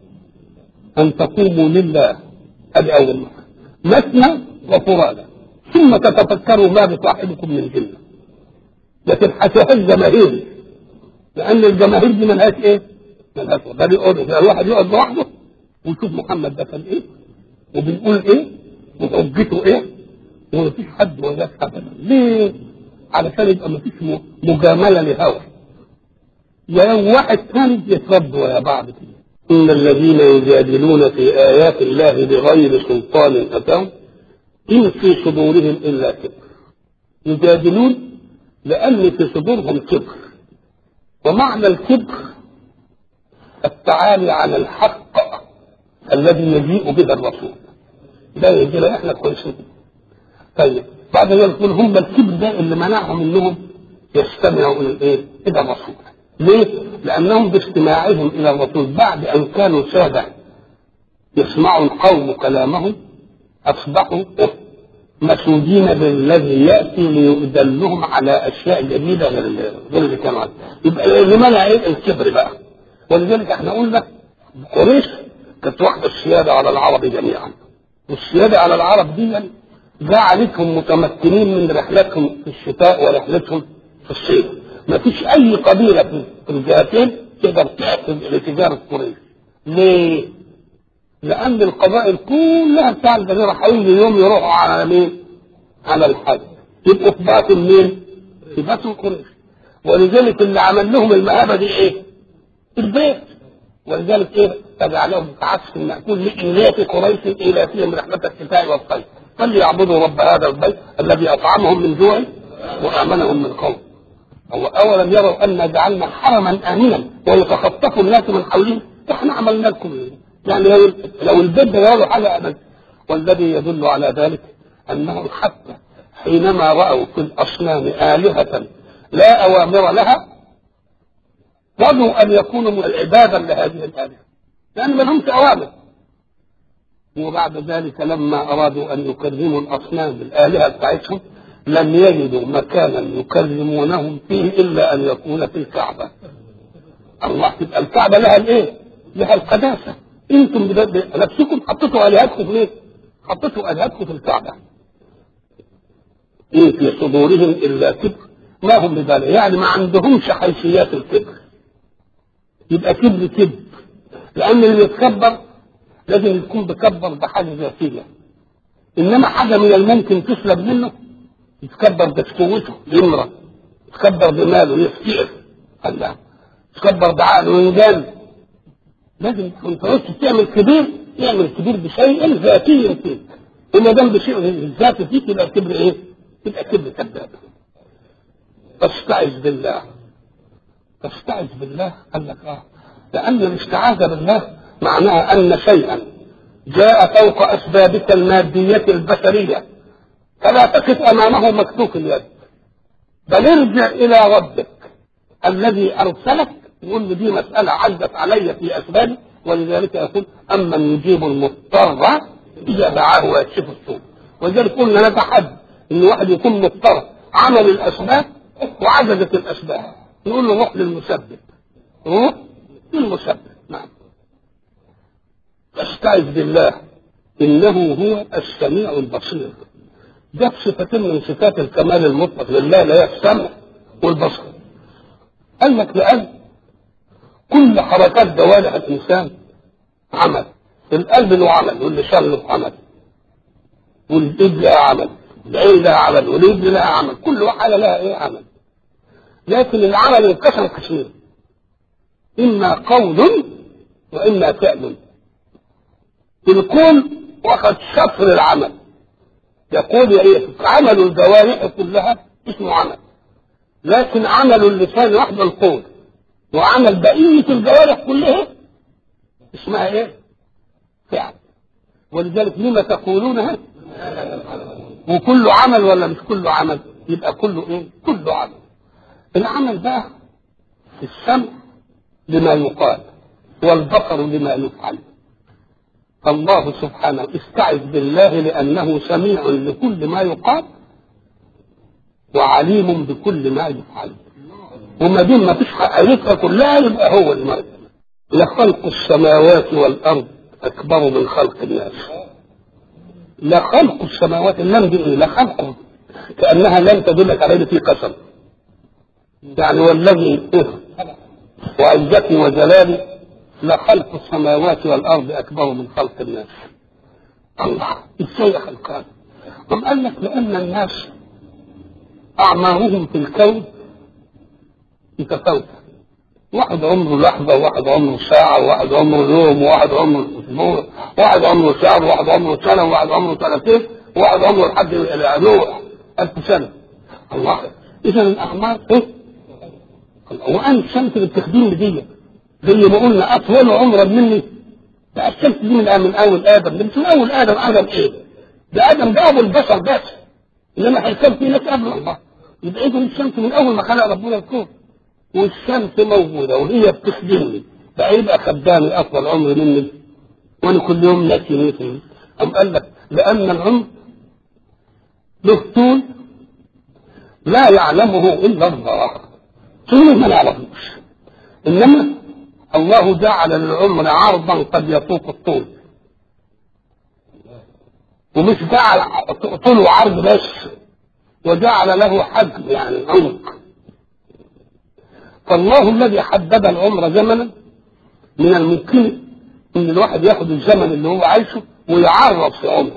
أن تقوموا لله. هذه أول مرة، مثنى وفرادى، ثم تتفكروا ما بصاحبكم من جنة. لكن حتى الجماهير، لأن الجماهير دي ملهاش إيه؟ ملهاش ده بيقول الواحد يقعد لوحده ويشوف محمد ده كان إيه وبنقول إيه وحجته إيه ومفيش حد ولا أبدا. ليه؟ علشان يبقى مفيش مجاملة لهوى، يا واحد ثاني يتردوا يا بعض كده. إن الذين يجادلون في آيات الله بغير سلطان أتاهم إن في صدورهم إلا كبر. يجادلون لأن في صدورهم كبر، ومعنى الكبر التعالي عن الحق الذي يجيء به الرسول. لا يجي لا احنا كويسين. طيب بعد ذلك يقول هم الكبر ده اللي منعهم انهم يستمعوا الى الرسول. ليه؟ لانهم باستماعهم الى الرسول بعد ان كانوا سادة يسمعوا القوم كلامهم اصبحوا مسؤولين بالذي ياتي ليدلهم على اشياء جديده غير اللي كانوا عليه. يبقى اللي منع ايه؟ الكبر بقى. ولذلك احنا قلنا قريش كانت واخده السياده على العرب جميعا، والسياده على العرب دي جعلتهم متمكنين من رحلتهم في الشتاء ورحلتهم في الصيف. ما فيش اي قبيله في الجهتين تقدر تاخذ لتجاره قريش. ليه؟ لان القبائل كلها بتاع الجزيره هيجي يوم يروحوا على مين؟ على الحج، يبقوا في باطن مين؟ في باطن قريش. ولذلك اللي عمل لهم المهابه دي ايه؟ البيت. ولذلك ايه؟ فجعلهم كعصف مأكول لإيلاف قريش إيلافهم رحلة الشتاء والصيف. فليعبدوا رب هذا البيت الذي اطعمهم من جوع وامنهم من خوف. اولم يروا ان جعلنا حرما امنا ويتخطف الناس من حولهم؟ احنا عملنا لكم ايه؟ يعني لو البيت ده له حاجه ابدا. والذي يدل على ذلك انهم حتى حينما راوا في الاصنام الهه لا اوامر لها رضوا ان يكونوا عبادا لهذه الالهه لان ما لهمش اوامر. وبعد ذلك لما ارادوا ان يكرموا الاصنام بالالهه بتاعتهم لم يجدوا مكانا يكرمونهم فيه الا ان يكون في الكعبه. الله، تبقى الكعبه لها الايه؟ لها القداسه. انتم نفسكم حطيتوا الهتكم ليه؟ حطيتوا الهتكم في الكعبه. ان في صدورهم الا كبر ما هم بذلك، يعني ما عندهمش حيثيات الكبر. يبقى كبر لان اللي يتكبر لازم يكون بكبر بحاجه ذاتيه، انما حاجه من الممكن تسلب منه يتكبر بفتوته يمرض، يتكبر بماله يفتئر، الله يتكبر بعقله ينجل. لازم كنت عاوز تعمل كبير يعمل كبير بشيء ذاتي فيك، وما دام بشيء ذاتي فيك يبقى الكبر ايه؟ يبقى كبر كذاب. فاستعذ بالله. تستعذ بالله قال لك لأن الاستعاذة بالله معناها أن شيئا جاء فوق أسبابك المادية البشرية فلا تقف أمامه مكتوف اليد، بل ارجع إلى ربك الذي أرسلك يقول له دي مسألة عدت علي في أسبابي، ولذلك يقول أمن يجيب المضطر إذا دعاه ويكشف السوء. ولذلك قلنا نتحدى إن واحد يكون مضطر عمل الأسباب وعجزت الأسباب نقول له روح للمسبب، روح للمسبب. نعم. استعذ بالله انه هو السميع البصير. ده صفتين من صفات الكمال المطلق لله، لا هي السمع والبصر. قال لك لان كل حركات جوارح الانسان عمل، القلب له عمل واللسان له عمل والايد لها عمل والعين لها عمل واليد لها عمل، كل حاجه لها ايه عمل. لكن العمل انقسم قسمين، اما قول واما فعل. القول واخذ شطر العمل، يقول ايه؟ عمل الجوارح كلها اسمه عمل، لكن عمل اللسان وحده القول، وعمل بقيه الجوارح كلها اسمها ايه؟ فعل. ولذلك لما تقولونها وكله عمل ولا مش كله عمل؟ يبقى كله ايه؟ كله عمل. العمل بقى في السمع لما يقال والبصر لما يفعل. الله سبحانه استعذ بالله لأنه سميع لكل ما يقال وعليم بكل ما يفعل. وما دام ما فيش حقائقها كلها يبقى هو المرء. لخلق السماوات والأرض أكبر من خلق الناس. لخلق السماوات اللام دي ايه؟ لخلقه كأنها لم تدلك عليه في قسم، يعني والذي وعزتي وجلالي لخلق السماوات والارض اكبر من خلق الناس. الله ازاي خلقان؟ قام قال لك لان الناس اعمارهم في الكون متفاوته، واحد عمره لحظه وواحد عمره ساعه وواحد عمره يوم وواحد عمره اسبوع وواحد عمره شهر وواحد عمره سنه وواحد عمره سنتين وواحد عمره لحد نوح 1000 سنه. الله، اذا الاعمار ايه؟ وأنا الشمس اللي بتخدمني دي زي ما قلنا أطول عمرا مني، ده الشمس دي من أول آدم، ده مش من أول آدم إيه؟ ده آدم ده أبو البشر بس، إنما هيكون في ناس قبل الله. يبقى إذا الشمس من أول ما خلق ربنا الكون والشمس موجودة وهي بتخدمني، بقى يبقى خدامي أطول عمر مني وأنا كل يوم ناسي مثلي. أم قال لك لأن العمر له طول لا يعلمه إلا الله، طول ما نعرفوش، انما الله جعل للعمر عرضا قد يفوق الطول، ومش جعل طول وعرض بس، وجعل له حجم يعني عمق. فالله الذي حدد العمر زمنا من الممكن ان الواحد ياخد الزمن اللي هو عايشه ويعرض في عمره،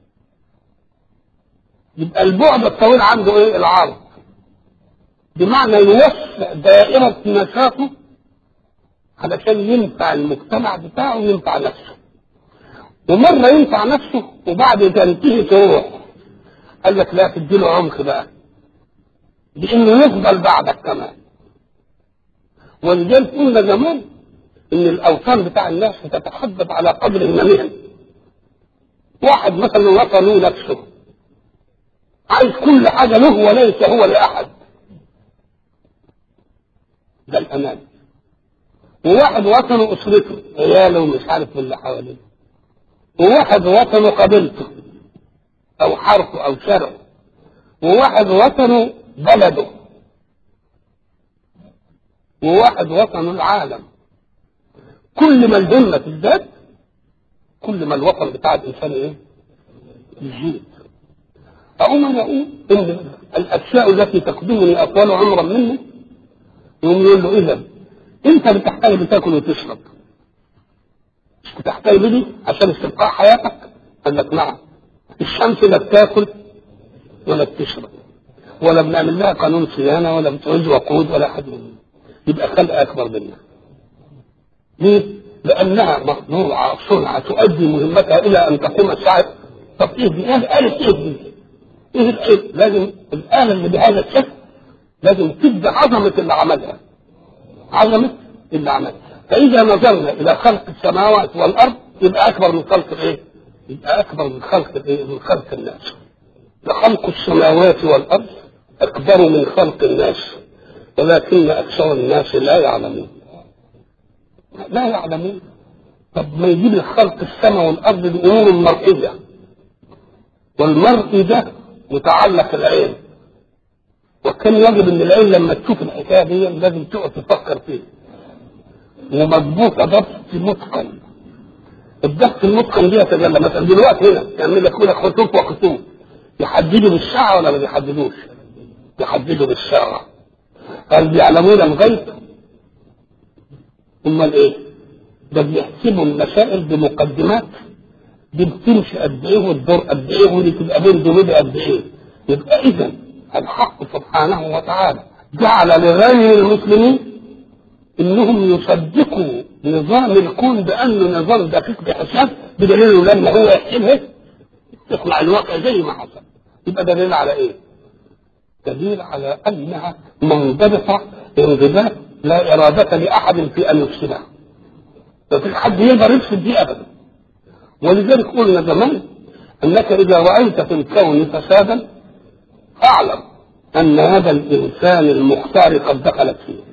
يبقى البعد الطويل عنده ايه؟ العرض، بمعنى يوسع دائرة نشاطه علشان ينفع المجتمع بتاعه وينفع نفسه. ومرة ينفع نفسه وبعد تنتهي تروح. قال لك لا، تديله عمق بقى بانه يفضل بعدك كمان. ولذلك قلنا زمان ان الاوطان بتاع الناس تتحدد على قدر هممهم. واحد مثلا وطنه نفسه عايز كل حاجه له وليس هو لاحد، ده الامان. وواحد وطنه اسرته عياله ومش عارف اللي حواليه، وواحد وطنه قبيلته او حرفه او شرعه، وواحد وطنه بلده، وواحد وطنه العالم. كل ما الهمة تزداد كل ما الوطن بتاع الانسان ايه؟ يزيد. اقوم انا اقول ان الاشياء التي تقدمني اطول عمرا منه، يقوم يقول له اذا انت بتحتاج بتاكل وتشرب، مش بتحتاج بدي عشان استبقاء حياتك؟ قال لك نعم. الشمس لا بتاكل ولا بتشرب ولا بنعمل لها قانون صيانه ولا بتعوز وقود ولا حد منه. يبقى خلق اكبر منها. ليه؟ لانها مصنوعه صنعه تؤدي مهمتها الى ان تقوم الساعه. طب ايه دي؟ ايه دي؟ ايه لازم الاله اللي بهذا الشكل لازم تدي عظمه اللي عملها، عظمه اللي عملها. فاذا نظرنا الى خلق السماوات والارض يبقى اكبر من خلق ايه؟ يبقى اكبر من خلق الايه؟ من خلق الناس. لخلق السماوات والارض اكبر من خلق الناس ولكن اكثر الناس لا يعلمون. لا يعلمون. طب ما يجيب خلق السماء والارض بامور مرئيه، والمرئي ده متعلق العين، وكان يجب ان العين لما تشوف الحكايه دي لازم تقعد تفكر فيها ومضبوطه ضبط متقن. الضبط المتقن دي يتجلى مثلا دلوقتي هنا يعمل لك هنا خطوط وخطوط، يحددوا بالساعه ولا ما يحددوش؟ يحددوا بالساعه. قال بيعلمون الغيب؟ امال ايه؟ ده بيحسبوا المسائل بمقدمات، دي بتمشي قد ايه والدور قد ايه ودي تبقى بين دول قد ايه. يبقى اذا الحق سبحانه وتعالى جعل لغير المسلمين انهم يصدقوا نظام الكون بانه نظام دقيق بحساب، بدليل لما هو يحسبها يطلع الواقع زي ما حصل. يبقى دليل على ايه؟ دليل على انها منضبطه انضباط لا اراده لاحد في ان يفسدها. ما فيش حد يقدر يفسد دي ابدا. ولذلك قلنا زمان انك اذا رايت في الكون فسادا اعلم ان هذا الانسان المختار قد دخلت فيه.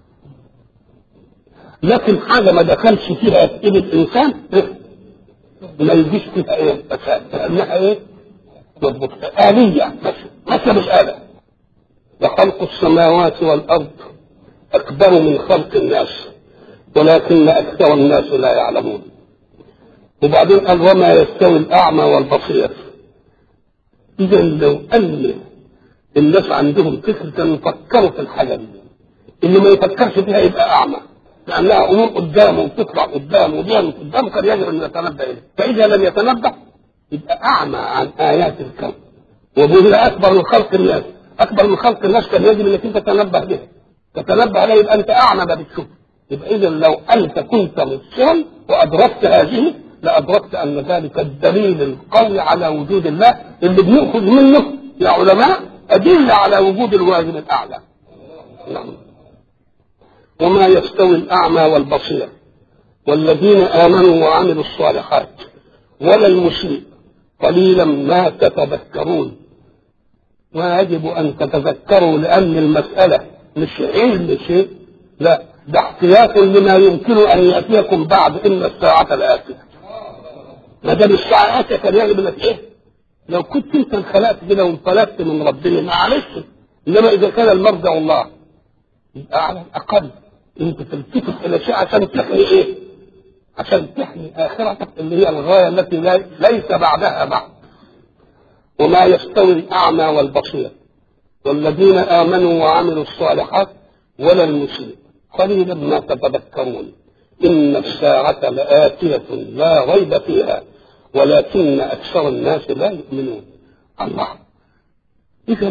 لكن حاجه ما دخلش فيها في ايد الانسان ما يجيش فيها ايه؟ فساد. لانها ايه؟ مضبوطه آلية مثل الآلة. وخلق السماوات والارض اكبر من خلق الناس ولكن اكثر الناس لا يعلمون. وبعدين قال وما يستوي الاعمى والبصير. اذا لو ان الناس عندهم فكر كانوا يفكروا في الحاجه دي، اللي ما يفكرش فيها يبقى اعمى، لانها امور قدامه وتطلع قدامه وبيعمل قدامه كان يجب ان يتنبه اليه. فاذا لم يتنبه يبقى اعمى عن ايات الكون. وبه اكبر من خلق الناس، اكبر من خلق الناس كان يجب انك انت تتنبه به. تتنبه عليه يبقى انت اعمى ما بتشوف. يبقى اذا لو انت كنت مبصرا وادركت هذه لادركت ان ذلك الدليل القوي على وجود الله اللي بناخذ منه يا علماء ادله على وجود الواجب الاعلى. نعم. وما يستوي الاعمى والبصير والذين امنوا وعملوا الصالحات ولا المسيء قليلا ما تتذكرون. ويجب ان تتذكروا لان المساله مش علم شيء، لا ده احتياط لما يمكن ان ياتيكم بعد ان الساعه لاتيه. ما دام الساعه اتيه كان يجب انك ايه؟ لو كنت انت انخلقت كده وانطلقت من ربنا معلش، انما اذا كان المرجع الله يبقى على الاقل انت تلتفت الى شيء عشان تحمي ايه؟ عشان تحمي اخرتك اللي هي الغايه التي ليس بعدها بعد. وما يستوي الاعمى والبصير والذين امنوا وعملوا الصالحات ولا المسيء قليلا ما تتذكرون. ان الساعه لاتيه لا ريب فيها ولكن اكثر الناس لا يؤمنون. الله. اذا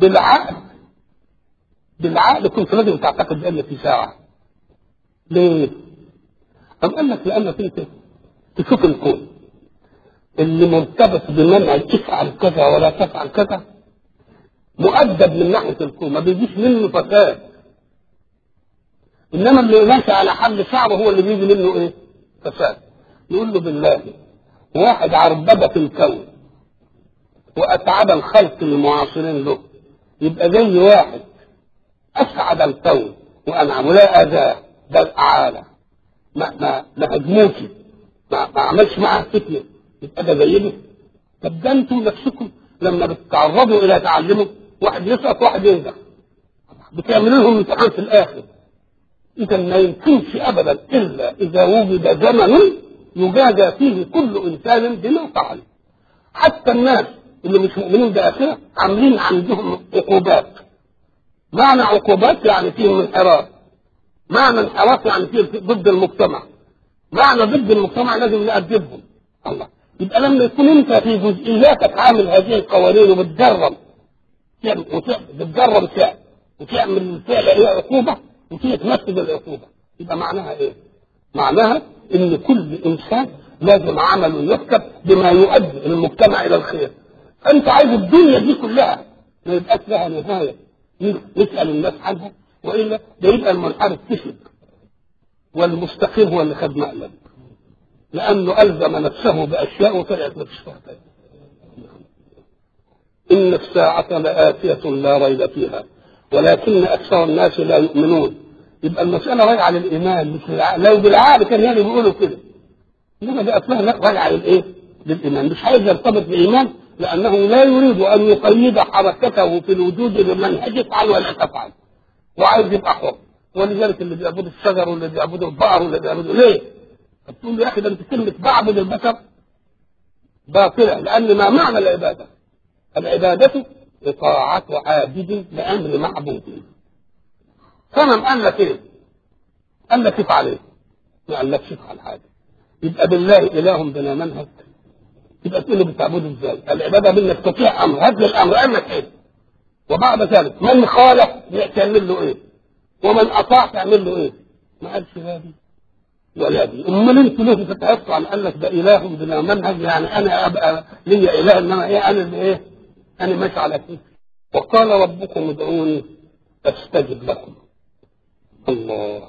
بالعقل كنت لازم تعتقد بان في ساعه. ليه؟ أم قال لك لانك انت تشوف الكون اللي مرتبط بمنع تفعل كذا ولا تفعل كذا مؤدب من ناحيه الكون، ما بيجيش منه فساد. انما اللي ماشي على حل شعبه هو اللي بيجي منه ايه؟ فساد. يقول له بالله واحد عربده الكون واتعب الخلق المعاصرين له يبقى زي واحد اسعد الكون وانعم ولا اذاه بل اعالى ما هجموش ما عملش معاه فتنه، يبقى ده زيه. طب ده انتم نفسكم لما بتتعرضوا الى تعلمه واحد يسقط واحد ينجح بتعملوا لهم امتحان في الاخر. اذا ما يمكنش ابدا الا اذا وجد زمن يجازى فيه كل انسان بما فعل. حتى الناس اللي مش مؤمنين باخره عاملين عندهم عقوبات. معنى عقوبات يعني فيهم انحراف، معنى انحراف يعني فيه ضد المجتمع، معنى ضد المجتمع لازم نأدبهم. الله، يبقى لما يكون انت في جزئياتك عامل هذه القوانين وبتجرب بتجرب فعل وتعمل الفعل هي عقوبه وتيجي تنفذ العقوبه، يبقى معناها ايه؟ معناها ان كل انسان لازم عمله يكتب بما يؤدي المجتمع الى الخير. انت عايز الدنيا دي كلها ما يبقاش لها نهايه نسال الناس عنها، والا ده يبقى المنحرف كسب والمستقيم هو اللي خد مقلب، لانه الزم نفسه باشياء وطلعت نفسها. ان الساعه لاتيه لا ريب فيها ولكن اكثر الناس لا يؤمنون. يبقى المساله راجعه للايمان مش للعقل. لو بالعقل كان يعني بيقولوا كده، انما ده اصلها راجعه للايه؟ للايمان. مش عايز يرتبط بالايمان لانه لا يريد ان يقيد حركته في الوجود بمنهج افعل ولا تفعل، وعايز يبقى حر. ولذلك اللي بيعبدوا الشجر واللي بيعبدوا البقر واللي بيعبدوا ليه؟ تقول له يا اخي ده انت كلمه بعبد البشر باطله، لان ما معنى العباده؟ العباده اطاعه عابد لامر معبود. صنم قال لك ايه؟ قال لك افعل ايه؟ ما قالكش افعل حاجه. يبقى بالله اله بلا منهج، يبقى تقول له بتعبده ازاي؟ العباده بانك تطيع امر، هذا الامر قال لك ايه؟ وبعد ذلك من خالف تعمل له ايه؟ ومن اطاع تعمل له ايه؟ ما قالش هذه ولا دي. امال انتوا ليه بتتعصوا عن قال لك ده اله بلا منهج؟ يعني انا ابقى ليا اله انما ايه؟ انا اللي ايه؟ انا ماشي على كده. وقال ربكم ادعوني استجب لكم. الله،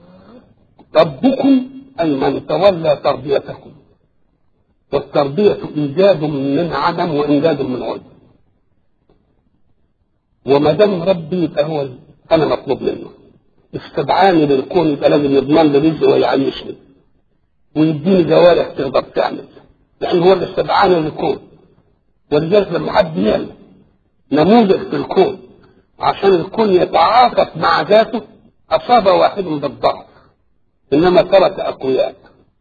ربكم اي من تولى تربيتكم، والتربيه ايجاد من عدم وانجاد من عدم. وما دام ربي يبقى هو انا مطلوب منه، استدعاني للكون يبقى لازم يضمن لي رزق ويعيشني ويديني جوارح تقدر تعمل، لان هو اللي استدعاني للكون. ولذلك لما حد يعمل نموذج في الكون عشان الكون يتعاطف مع ذاته اصاب واحد بالضعف، انما ترك اقوياء.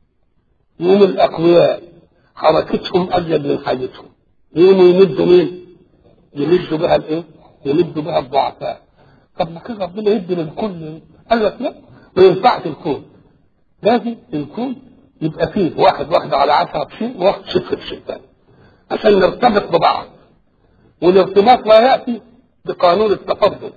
يوم الاقوياء حركتهم ازيد من حاجتهم، يوم يمدوا مين؟ يمدوا بها الايه؟ يمدوا بها الضعفاء. طب ما كده ربنا يدي للكل؟ قال لك لا، ما ينفعش الكون. لازم الكون يبقى فيه واحد على 10 بشيء وواحد 6 بشيء ثاني عشان نرتبط ببعض. والارتباط لا ياتي بقانون التفضل.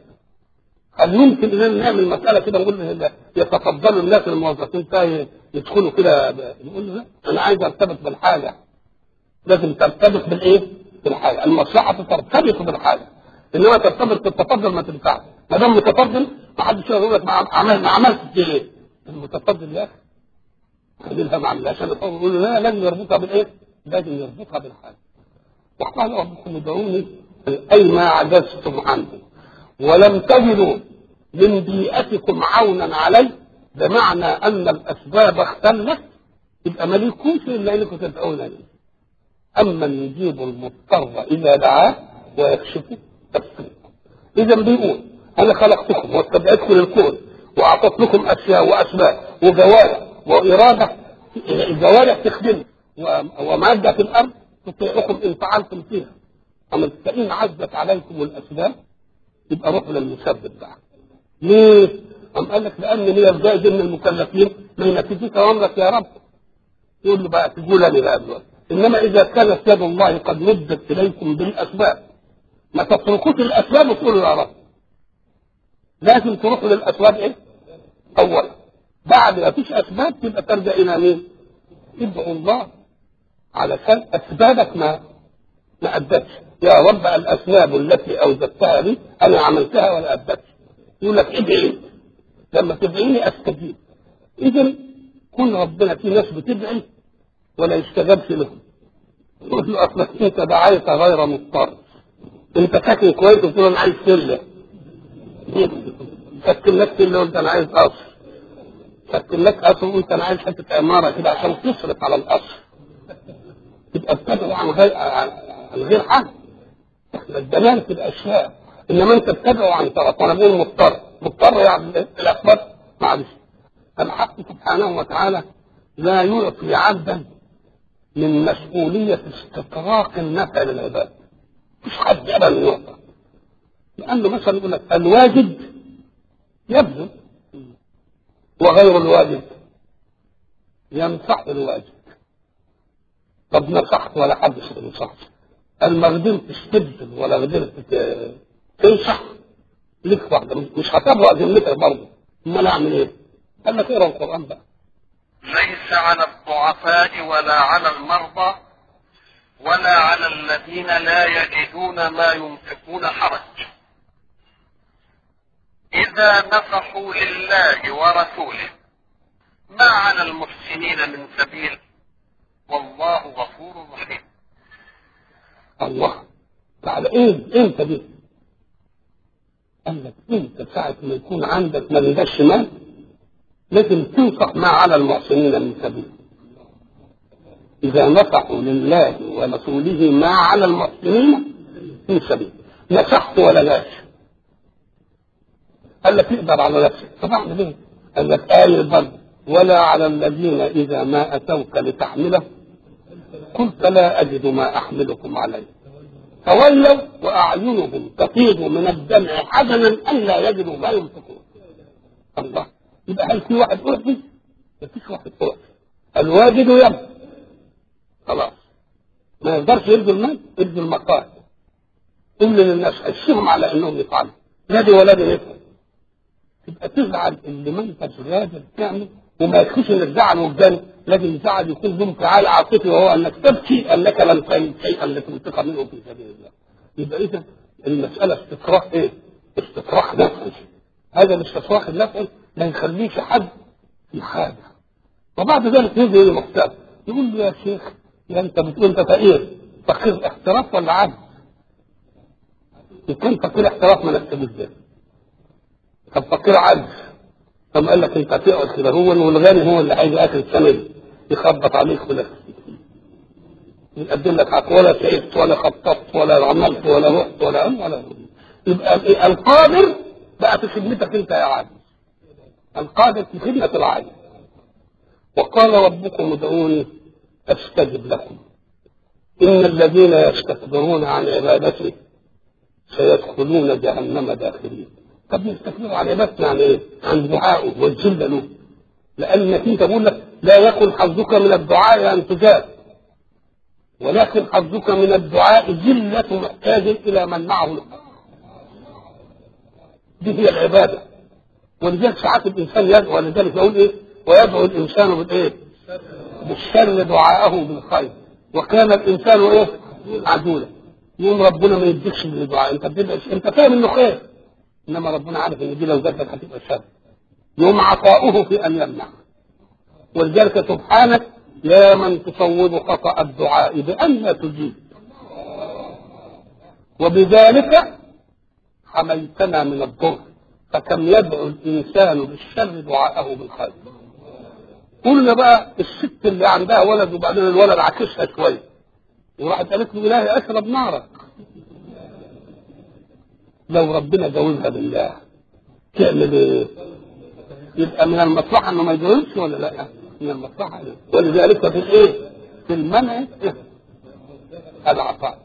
هل يمكن ان نعمل مساله كده نقول يتفضلوا الناس الموظفين يدخلوا كده؟ نقول له لا، انا عايز ارتبط بالحاجه. لازم ترتبط بالايه؟ بالحاجه. المصلحه ترتبط بالحاجه، انما ترتبط بالتفضل ما تنفعش. ما دام متفضل ما حدش يقول لك ما عملت ايه؟ المتفضل يا اخي خليها ما عملهاش. عشان يقول له لا، لازم يربطها بالايه؟ لازم يربطها بالحاجه. وقال ربكم ادعوني اي ما عجزتم عنه ولم تجدوا من بيئتكم عونا عليه، بمعنى ان الاسباب اختلت، يبقى ما ليكوش الا انكم تدعونني. امن يجيب المضطر اذا دعاه ويكشف السوء. اذا بيقول انا خلقتكم واستدعيتكم للكون واعطيت لكم اشياء واسباب وجوارح واراده. الجوارح تخدم وماده في الارض تطيعكم ان فعلتم فيها. اما فان عزت عليكم الاسباب يبقى روحوا للمسبب بقى. ليه؟ قال لك لان هي الجائز ان المكلفين ما ينفذوش امرك يا رب. يقول له بقى تقول انا بقى دلوقتي. انما اذا كانت يد الله قد مدت اليكم بالاسباب ما تتركوش الاسباب وتقولوا يا رب. لازم تروحوا للاسباب ايه؟ اولا. بعد ما فيش اسباب تبقى ترجع الى مين؟ ادعوا الله. علشان اسبابك ما ادتش. يا رب الاسباب التي اوجدتها لي انا عملتها ولا ادتش. يقول لك ادعي، لما تدعيني استجيب. اذا كل ربنا في ناس بتدعي ولا يستجابش لهم، يقول له اصلك انت دعيت غير مضطر، انت ساكن كويس وتقول انا عايز سله، سكن لك سله وانت انا عايز قصر، سكن لك قصر وانت انا عايز حته عماره كده عشان تصرف على القصر، تبقى بتدعو عن غير حد. احنا الدلال في الاشياء، انما انت بتدعو عن طرف. وانا بقول مضطر يعني الاخبار معلش. الحق سبحانه وتعالى لا يعطي عبدا من مسؤوليه استطراق النفع للعباد، مش حد ابدا يعطى. لانه مثلا يقول لك الواجب يبذل وغير الواجب ينصح الواجب. طب نصحت ولا حد ينصح، ما قدرتش تبذل ولا قدرت تنصح لك واحده مش هتبرأ ذمتك برضه. امال اعمل ايه؟ قال لك اقرا القران بقى. ليس على الضعفاء ولا على المرضى ولا على الذين لا يجدون ما ينفقون حرج إذا نصحوا لله ورسوله ما على المحسنين من سبيل والله غفور رحيم. الله تعالى ايه انت دي؟ قال لك انت ساعه ما يكون عندك ما لداش مال لازم تنصح ما على المحسنين من سبيل. إذا نصحوا لله ورسوله ما على المحسنين من سبيل. نصحت ولا لاش؟ قال لك اقدر على نفسك. طب اعمل ايه؟ قال لك آية برد ولا على الذين إذا ما أتوك لتحمله قلت لا أجد ما أحملكم عليه تولوا وأعينهم تفيض من الدمع حزنا ألا يجدوا ما ينفقون. الله، يبقى هل في واحد أعطي؟ ما فيش واحد أعطي. الواجد يبقى خلاص ما يقدرش يبذل المال، يبذل المقال. قل للناس حسهم على انهم يفعلوا نادي ولا دي يفعل. تبقى تزعل اللي ما انتش قادر تعمل وما يكفيش انك تزعل وجدان، لازم الزعل يكون له انفعال عاطفي وهو انك تبكي انك لم تعمل شيئا لتنفق منه في سبيل الله. يبقى اذا المساله استطراح ايه؟ استطراح نفسي. هذا الاستطراح النفسي ما يخليش حد في حاجه. وبعد ذلك يجي المحتاج يقول له يا شيخ يا انت بتقول انت فقير، فقير احتراف ولا عجز؟ يكون فقير احتراف ما نكتبوش ده. طب فقير عجز، طب قال لك انت هتقعد كده هو والغني هو اللي هيجي اخر السنه يخبط عليك ولا يقدم لك حق ولا تعبت ولا خططت ولا عملت ولا رحت ولا يبقى القادر بقى في خدمتك انت يا عاجز. القادر في خدمه العاجز. وقال ربكم ادعوني استجب لكم ان الذين يستكبرون عن عبادتي سيدخلون جهنم داخلين. طب يستكبروا عن عبادتنا عن ايه؟ عن دعائه والذل له. لانك انت بقول لك لا يكن حظك من الدعاء ان تجاب، ولكن حظك من الدعاء ذله محتاج الى من معه الحق. دي هي العباده. ولذلك ساعات الانسان يدعو، ولذلك يقول ايه؟ ويدعو الانسان بالايه؟ بالشر دعاءه بالخير وكان الانسان ايه؟ عدولا. يوم ربنا ما يديكش بالدعاء انت فاهم انه خير، انما ربنا عارف ان دي لو جاتك هتبقى شر. يوم عطاؤه في ان يمنع. ولذلك سبحانك يا من تصوب خطأ الدعاء بأن لا تجيب، وبذلك حميتنا من الضر. فكم يدعو الانسان بالشر دعاءه بالخير. قلنا بقى الست اللي عندها ولد وبعدين الولد عكسها شويه وراحت قالت له الهي اشرب نارك. لو ربنا جوزها بالله تعمل ايه؟ يبقى من المصلحه انه ما يجوزش ولا لا؟ من المصلحه. ولذلك في الايه؟ في المنع العطاء.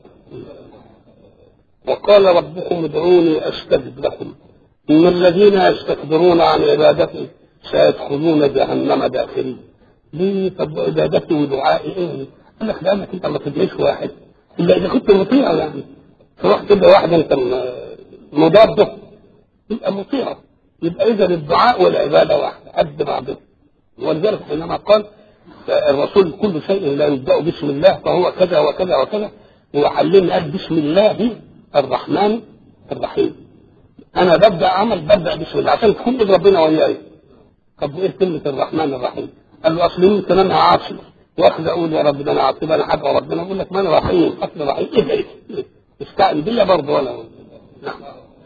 وقال ربكم ادعوني استجب لكم ان الذين يستكبرون عن عبادتي سيدخلون جهنم داخلين. ليه؟ طب عبادتي ودعائي ايه؟ قال لك لانك انت ما تدعيش واحد الا اذا كنت مطيع، يعني تروح تدعي واحد انت مضاده يبقى مطيع. يبقى اذا الدعاء والعباده واحده قد بعضهم. ولذلك حينما قال الرسول كل شيء لا يبدأ بسم الله فهو كذا وكذا وكذا، وعلمنا قال بسم الله الرحمن الرحيم. انا ببدا عمل ببدا بسم الله عشان تكون ايد ربنا وياي. طب وايه كلمه الرحمن الرحيم؟ قال له اصل يمكن انا عاصي واخذ اقول يا رب ده انا عاصي انا حاجه ربنا اقول لك ما انا رحيم اصل رحيم ايه استعن بيا برضه ولا نعم.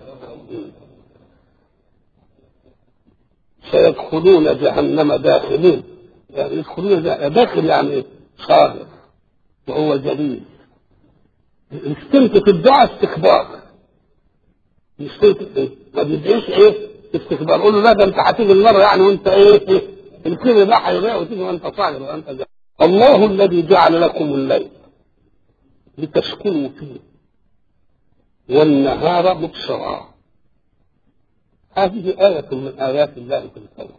سيدخلون جهنم داخلين، يعني يدخلون داخل يعني صادق وهو جليل. استمتت الدعاء استكبار، استمتت ما بيدعيش ايه استكبار. قول له لا ده انت هتيجي المره يعني وانت ايه الكلمه ده هيضيع وتيجي وانت صاغر وانت جاهل. الله الذي جعل لكم الليل لتسكنوا فيه والنهار مبصرا. هذه آية من آيات الله في الكون.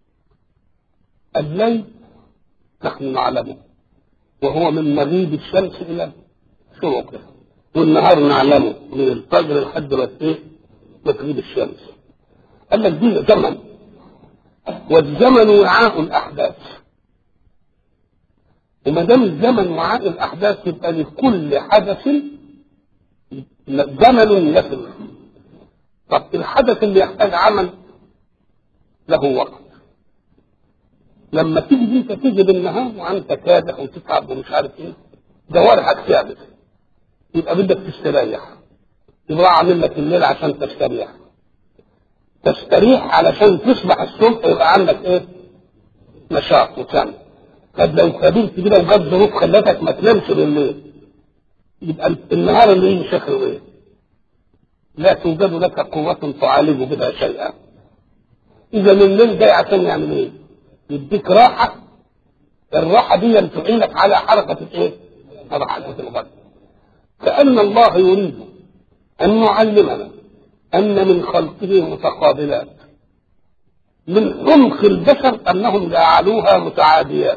الليل نحن نعلمه وهو من مغيب الشمس إلى شروقها، والنهار نعلمه من الفجر لحد مغيب الشمس. قال لك دي زمن، والزمن وعاء الأحداث، وما دام الزمن وعاء الأحداث يبقى لكل حدث زمن يصل. طب الحدث اللي يحتاج عمل له وقت. لما تيجي انت تيجي بالنهار وانت كادح وتتعب ومش عارف ايه جوارحك ثابت، يبقى بدك تستريح، يبقى عامل لك الليل عشان تستريح علشان تصبح الصبح يبقى عندك ايه نشاط وتعمل. طب لو قابلت كده وجت ظروف خلتك ما تنامش بالليل يبقى النهار اللي يجي شكله ايه؟ لا توجد لك قوة تعالج بها شيئا. إذا الليل جاي عشان يعمل ايه؟ يديك راحة، الراحة دي تعينك على حركة الايه؟ حركة الغد. كأن الله يريد أن يعلمنا أن من خلقه متقابلات، من عمق البشر أنهم جعلوها متعاديات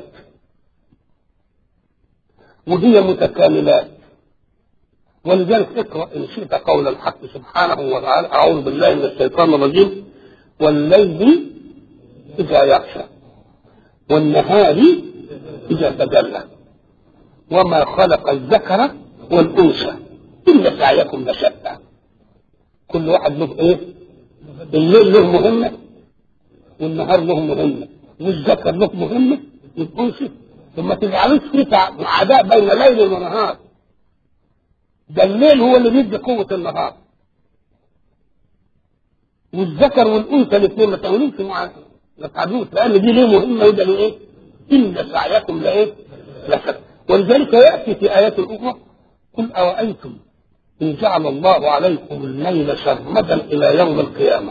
وهي متكاملات. ولذلك اقرأ إن شئت قول الحق سبحانه وتعالى: أعوذ بالله من الشيطان الرجيم: والليل إذا يغشى والنهار إذا تجلى وما خلق الذكر والأنثى إن سعيكم لشتى. كل واحد له إيه؟ الليل له مهمة والنهار له مهمة والذكر له مهمة والأنثى. ثم تجعلوش في عداء بين ليل ونهار. ده الليل هو اللي بيدي قوة النهار، والذكر والأنثى الاثنين ما تعملوش معاه، ما تعملوش، لأن دي ليه مهمة وده له إيه؟ إن سعيكم لإيه؟ لشتى. ولذلك يأتي في آيات أخرى: قل أرأيتم إن جعل الله عليكم الليل سرمدا إلى يوم القيامة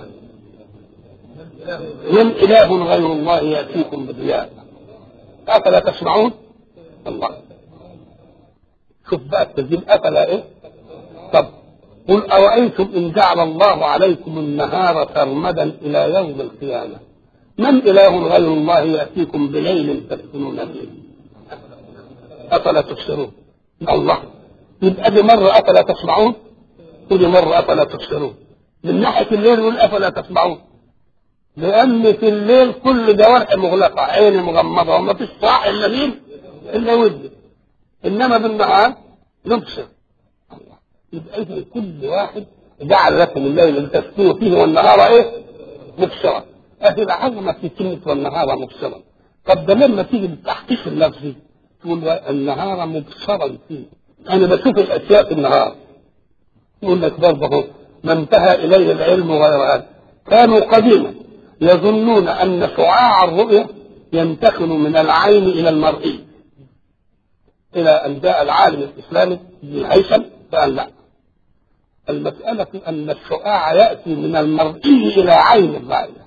من إله غير الله يأتيكم بضياء أفلا تسمعون؟ الله شوف بقى التسجيل أفلا إيه؟ طب قل أرأيتم إن جعل الله عليكم النهار سرمدا إلى يوم القيامة من إله غير الله يأتيكم بليل تسكنون فيه أفلا تبصرون؟ الله يبقى دي مرة أفلا تسمعون ودي مرة أفلا تبصرون. من ناحية الليل يقول أفلا تسمعون لأن في الليل كل جوارح مغلقة، عيني مغمضة وما فيش صاح إلا مين؟ إلا ودي. إنما بالنهار نبصر. يبقى إذا كل واحد جعل لكم الليل لتسكنوا فيه والنهار إيه؟ مبصرا. أهل عظمة في كلمة والنهار مبصرا. طب ده لما تيجي بالتحقيق اللفظي تقول النهار مبصرا فيه. أنا بشوف الأشياء في النهار. يقول لك برضه ما انتهى إليه العلم غير هذا. كانوا قديما يظنون أن شعاع الرؤية ينتقل من العين إلى المرئي، إلى أن جاء العالم الإسلامي ابن هيثم فقال لا، المسألة أن الشعاع يأتي من المرئي إلى عين الرائية،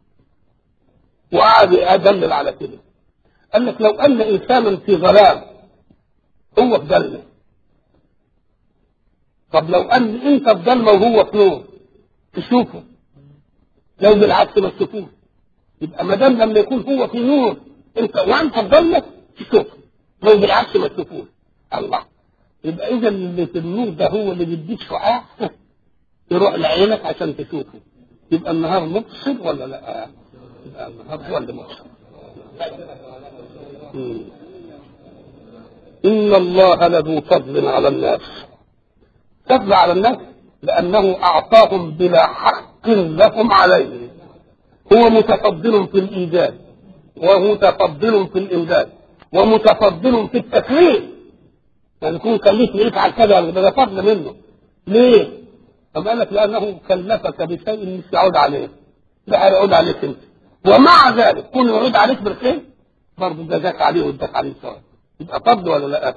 وقعد يدلل على كده. قال لك لو أن إنسانا في ظلام هو في ظلمة، طب لو أن أنت في ظلمة وهو في نور تشوفه، لو بالعكس ما تشوفوه. يبقى ما دام لما يكون هو في نور أنت وأنت في ظلمة تشوفه، لو بالعكس ما تشوفوه. الله، يبقى إذا اللي في النور ده هو اللي بيديك شعاع يروح لعينك عشان تشوفه. يبقى النهار مبصر ولا لا؟ يبقى النهار هو اللي مبصر. إن الله لذو فضل على الناس. فضل على الناس لأنه أعطاهم بلا حق لهم عليه. هو متفضل في الإيجاد ومتفضل في الإمداد ومتفضل في التكليف. يعني يكون كلفني يفعل كذا ده فضل منه. ليه؟ طب قال لك لأنه كلفك بشيء مش يعود عليه، لا يعود عليك انت، ومع ذلك كل يعود عليك بالخير برضه جزاك عليه واداك عليه ثواب. يبقى فضل ولا لا؟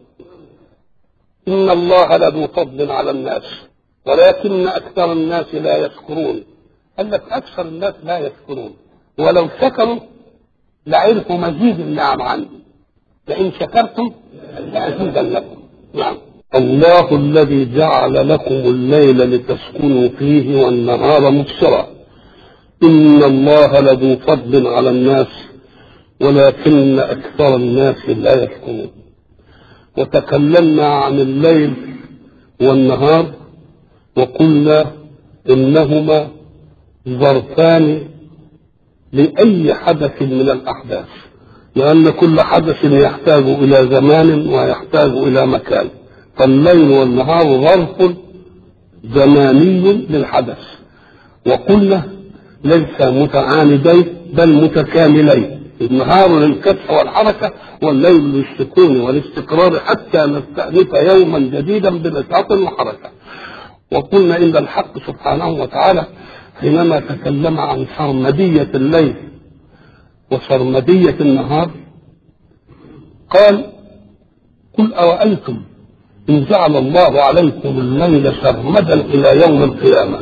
إن الله لذو فضل على الناس ولكن أكثر الناس لا يشكرون. قال لك أكثر الناس لا يشكرون، ولو شكروا لعرفوا مزيد النعم عندي، لئن شكرتم لأزيدنكم. نعم. الله الذي جعل لكم الليل لتسكنوا فيه والنهار مبصرا إن الله لذو فضل على الناس ولكن أكثر الناس لا يشكرون. وتكلمنا عن الليل والنهار وقلنا إنهما ظرفان لأي حدث من الأحداث، لأن كل حدث يحتاج إلى زمان ويحتاج إلى مكان، فالليل والنهار ظرف زماني للحدث. وقلنا ليس متعاندين بل متكاملين، النهار للكدح والحركة والليل للسكون والاستقرار حتى نستأنف يوما جديدا بنشاط وحركة. وقلنا إن الحق سبحانه وتعالى حينما تكلم عن سرمدية الليل وسرمدية النهار قال قل أرأيتم إن جعل الله عليكم الليل سرمدا إلى يوم القيامة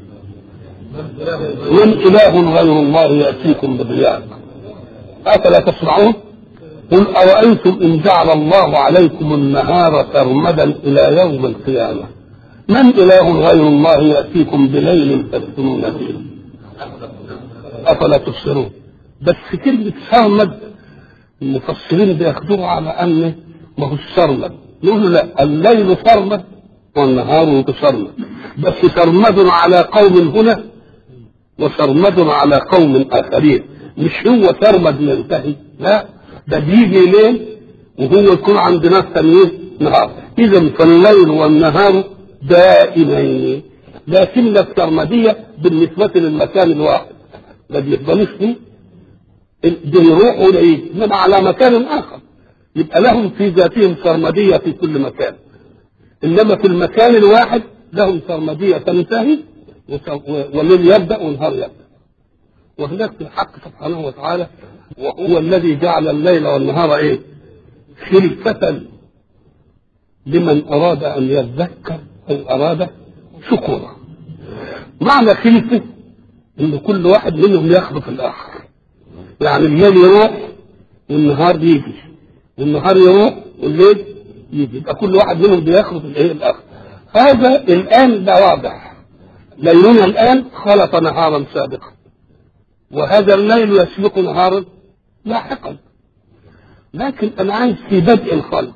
من إله غير الله يأتيكم بضياء أفلا تسمعون؟ قل أرأيتم إن جعل الله عليكم النهار سرمدا إلى يوم القيامة من إله غير الله يأتيكم بليل تسكنون فيه أفلا تبصرون. بس كلمة سرمد المفسرين بياخدوها على أنه ما هو السرمد، يقولوا لا، الليل سرمد والنهار متسرمد، بس سرمد على قوم هنا وسرمد على قوم آخرين، مش هو سرمد ينتهي، لا، ده بيجي ليل وهو يكون عند ناس تانيين نهار. إذا فالليل والنهار دائمين، لكن السرمدية بالنسبة للمكان الواحد ما بيفضلوش فيه، بيروحوا إليه إنما على مكان آخر، يبقى لهم في ذاتهم سرمدية في كل مكان، إنما في المكان الواحد لهم سرمدية تنتهي والليل يبدأ والنهار يبدأ. وهناك في الحق سبحانه وتعالى وهو الذي جعل الليل والنهار إيه؟ خلفة لمن أراد أن يذكر أو أراد شكورا. معنى خلفة إن كل واحد منهم يخلف الآخر، يعني الليل يروح والنهار يجي، والنهار يروح والليل يجي، يبقى كل واحد منهم بيخلف الآخر. هذا الآن ده واضح، ليلنا الآن خلط نهارا سابقا، وهذا الليل يسبق نهارا لاحقا. لكن أنا عايز في بدء الخلق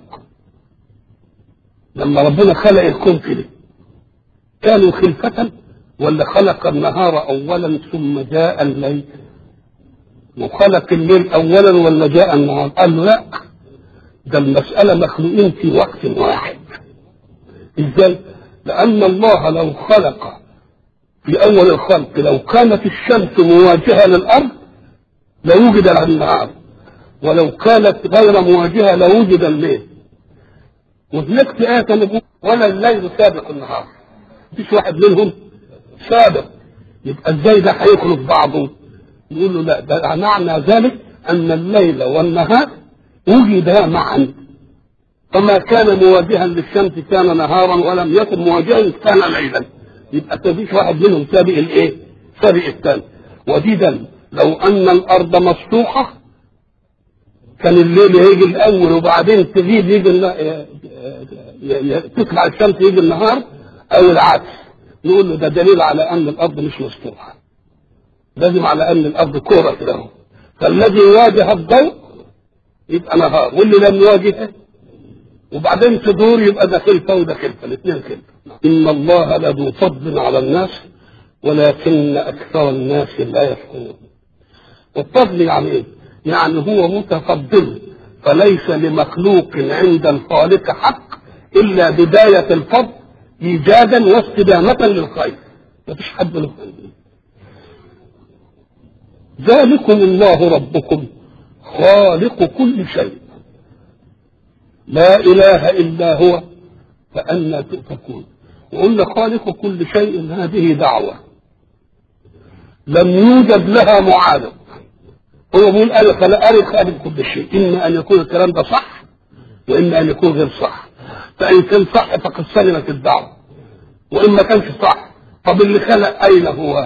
لما ربنا خلق الكون كده كانوا خلفة ولا خلق النهار أولا ثم جاء الليل؟ وخلق الليل أولا ولا جاء النهار؟ قال له لا، ده المسألة مخلوقين في وقت واحد. إزاي؟ لأن الله لو خلق في أول الخلق لو كانت الشمس مواجهة للأرض لوجد النهار، ولو كانت غير مواجهة لوجد الليل. وهناك في آية نقول ولا الليل سابق النهار، مفيش واحد منهم سابق، يبقى ازاي ده هيخلق بعضه؟ يقول له لا، ده معنى ذلك أن الليل والنهار وجدا معا، فما كان مواجها للشمس كان نهارا ولم يكن مواجها كان ليلا، يبقى مفيش واحد منهم سابق الايه؟ سابق الثاني. وديدا لو أن الأرض مسطوحة كان الليل يجي الأول وبعدين تزيد يجي تطلع الشمس يجي النهار أو العكس، نقول له ده دليل على أن الأرض مش مسطوحة، لازم على أن الأرض كرة كده، فالذي واجه الضوء يبقى نهار واللي لم يواجهه وبعدين تدور يبقى ده خلفة وده خلفة، الاثنين خلفة. إن الله لذو فضل على الناس ولكن أكثر الناس لا يشكرون. والفضل يعني إيه؟ يعني هو متفضل، فليس لمخلوق عند الخالق حق إلا بداية الفضل إيجادا واستدامة للخير، ما فيش حد له. ذلكم الله ربكم خالق كل شيء لا إله إلا هو فأنى تؤفكون. وقلنا خالق كل شيء هذه دعوة لم يوجد لها معارض. هو بيقول أنا خالق كل شيء، إما أن يكون الكلام ده صح وإما أن يكون غير صح. فإن كان صح فقد سلمت الدعوة، وإن ما كانش صح طب اللي خلق أين هو؟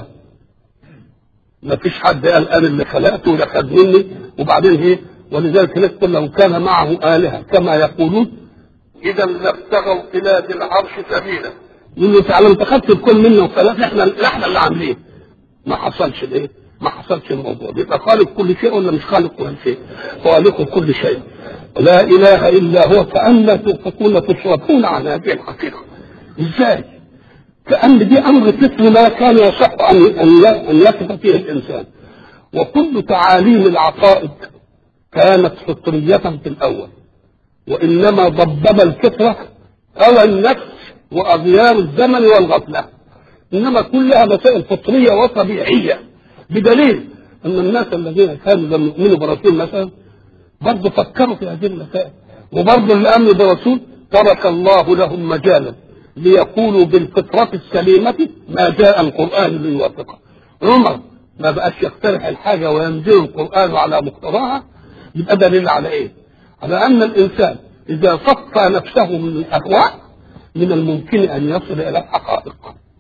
ما فيش حد قال أنا اللي خلقته ولا خد مني. وبعدين هي ولذلك نقول لو كان معه آلهة كما يقولون إذا لابتغوا إلى ذي العرش سبيلا. يقول له تعالى أنت خدت الكل منه وخلاص، إحنا اللي عاملين. ما حصلش الإيه؟ ما حصلش الموضوع. يبقى خالق كل شيء ولا مش خالق كل شيء؟ خالق كل شيء لا إله إلا هو فأنى تؤفكون تصرفون عن هذه الحقيقة. إزاي؟ كأن دي أمر فطري ما كان يصح أن يصف فيه الإنسان. وكل تعاليم العقائد كانت فطرية في الأول، وإنما ضبب الفطرة هوى النفس وأغيار الزمن والغفلة. إنما كلها مسائل فطرية وطبيعية، بدليل أن الناس الذين كانوا لم يؤمنوا برسول مثلا برضه فكروا في هذه المسائل، وبرضه اللي آمنوا برسول ترك الله لهم مجالا ليقولوا بالفطرة السليمة ما جاء القرآن ليوافقه. عمر ما بقاش يقترح الحاجة وينزل القرآن على مقتضاها. يبقى دليل على إيه؟ على أن الإنسان إذا صفى نفسه من الأهواء من الممكن أن يصل إلى الحقائق،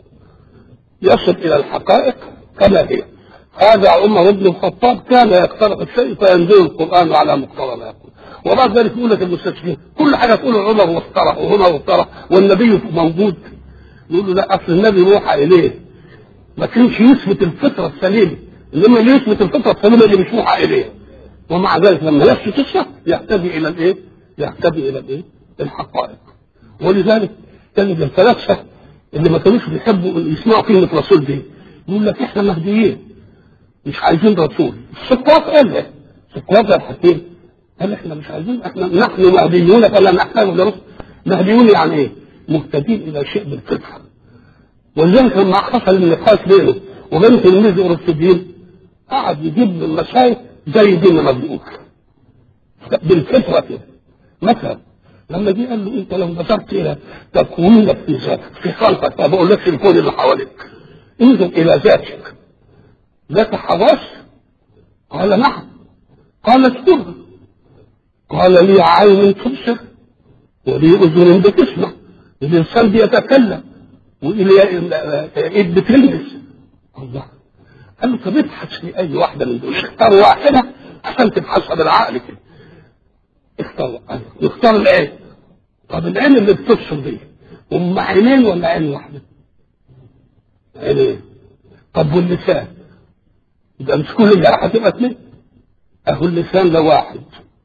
يصل إلى الحقائق كما هي. هذا عمر بن الخطاب كان يقترح الشيء فينزل القرآن على مقتضى ما يقول. وبعد ذلك يقول لك المستشرقين كل حاجة تقول عمر واقترح وهنا واقترح والنبي موجود. يقول له لا، أصل النبي موحى إليه ما كانش يثبت الفطرة السليمة، إنما اللي يثبت الفطرة السليمة اللي مش موحى إليه. ومع ذلك لما يثبت الصح يهتدي إلى الإيه؟ يهتدي إلى الإيه؟ الحقائق. ولذلك تجد الفلاسفة اللي ما كانوش بيحبوا يسمعوا كلمة رسول دي يقول لك إحنا مهديين مش عايزين رسول. السقراط قال له، سقراط الحكيم قال إحنا مش عايزين، نحن مهديون فلا نحتاج لرسول. مهديون يعني إيه؟ مهتدين إلى شيء بالفطرة. ولذلك لما حصل النقاش بينه وبين تلميذ أرسطيين قعد يجيب المسائل زي دين ما بيقول بالفطرة كده. مثلا لما جه قال له انت لو نظرت الى تكوينك في ذاتك في خلقك، ما بقولكش الكون اللي حواليك، انظر الى ذاتك لك حواس؟ قال نعم. قال اذكرها. قال لي عين تبصر ولي اذن بتسمع، الانسان بيتكلم والى ايد بتلمس. الله قال له طب ابحث في اي واحده من دول، اختار واحده عشان تبحثها بالعقل كده. اختار العين. طب العين اللي بتبصر دي هم عينين ولا عين واحده؟ عينين. طب واللسان؟ يبقى مش كل اللي هتبقى اثنين. اهو اللسان ده واحد